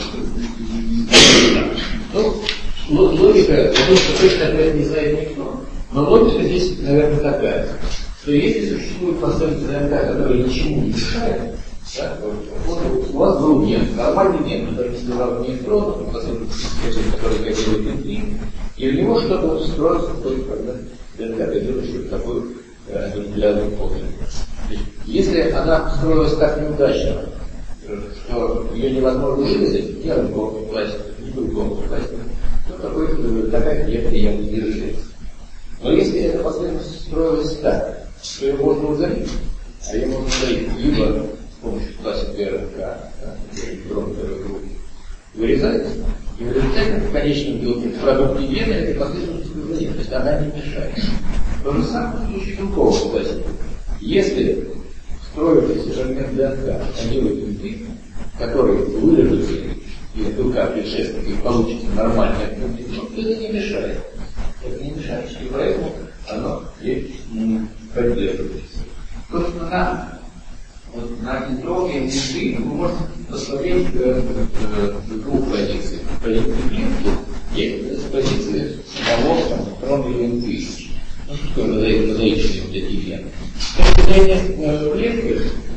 ну, логика, потому что точно ответ не знает никто, но логика здесь, наверное, такая, что если существует последовательность ДНК, которая ничему не мешает, да, вот, у вас был ген, нормальный ген, который не сказал нейтронов, последовательность, который кодирует внутри, и в него что-то устроится, только когда ДНК кодирует такую молекулярную форму. Если она встроилась так неудачно, что ее невозможно вырезать, я был пластик, не был полностью пластик, то такой, такая клетка я не держится. Но если эта последовательность строилась так, что ее можно удалить, а ее можно удалить либо с помощью классики РНК, электрон второй группы, вырезать, и в результате в конечном белке в продукте гена этой последовательности вырезать, то есть она не мешает. То же самое в случае белкового классики. Если строившийся фермент ДНК делает внутри, который вырежется из белка предшественника и получится нормальный объем, то это не мешает. Это не мешает, и поэтому оно и поддерживается. Собственно, на, вот, на нейтрона и внутри мы можем посмотреть э, э, двух позиций. Позиции клетки и позиции самого нейтрона или внутри. Ну, что такое мозаичные вот эти гены? С точки зрения клетки,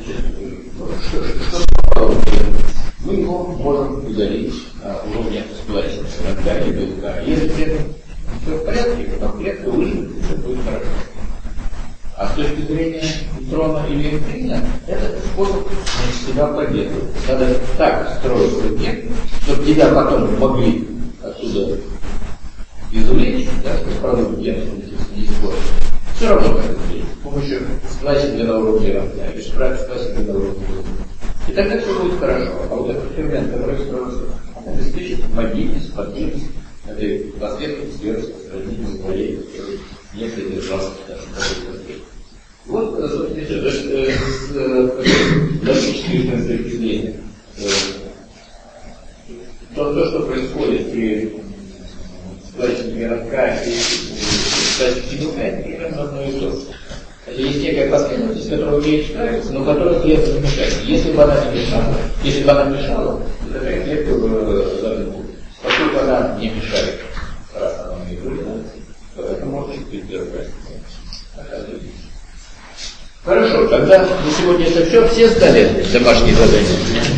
что попало в клетку, мы его можем удалить на уровне сплайса, РНК и белка. Если при этом все в порядке, то клетка выживет, и все будет хорошо. А с точки зрения нейтрона или электрина, это способ себя поддерживать. Надо так строить свой ген, чтобы тебя потом могли отсюда извлечь, да, что продукт гена не использовать. Все равно как это сделать. С помощью сплайсинга на уровне РНК, или сплайсинга на уровне белка. И тогда все будет хорошо. А вот этот фермент, который строится, он обеспечит мобильность, стабильность этой последовательности распространения болезней, которые не содержался в такой. Вот, собственно, с логической точки зрения, то, то, что происходит при сплайсинге РНК и сплайсинге белка, это примерно одно и то же. Есть некая последовательность, которая умеет справиться, но которая клетка не мешает. Если бы она не мешала, если бы она мешала, то такая клетка бы загнула. Поскольку она не мешает, раз она умеет вырезаться, то это может быть другая. Хорошо, тогда на сегодня это все. Все сдали домашние задания?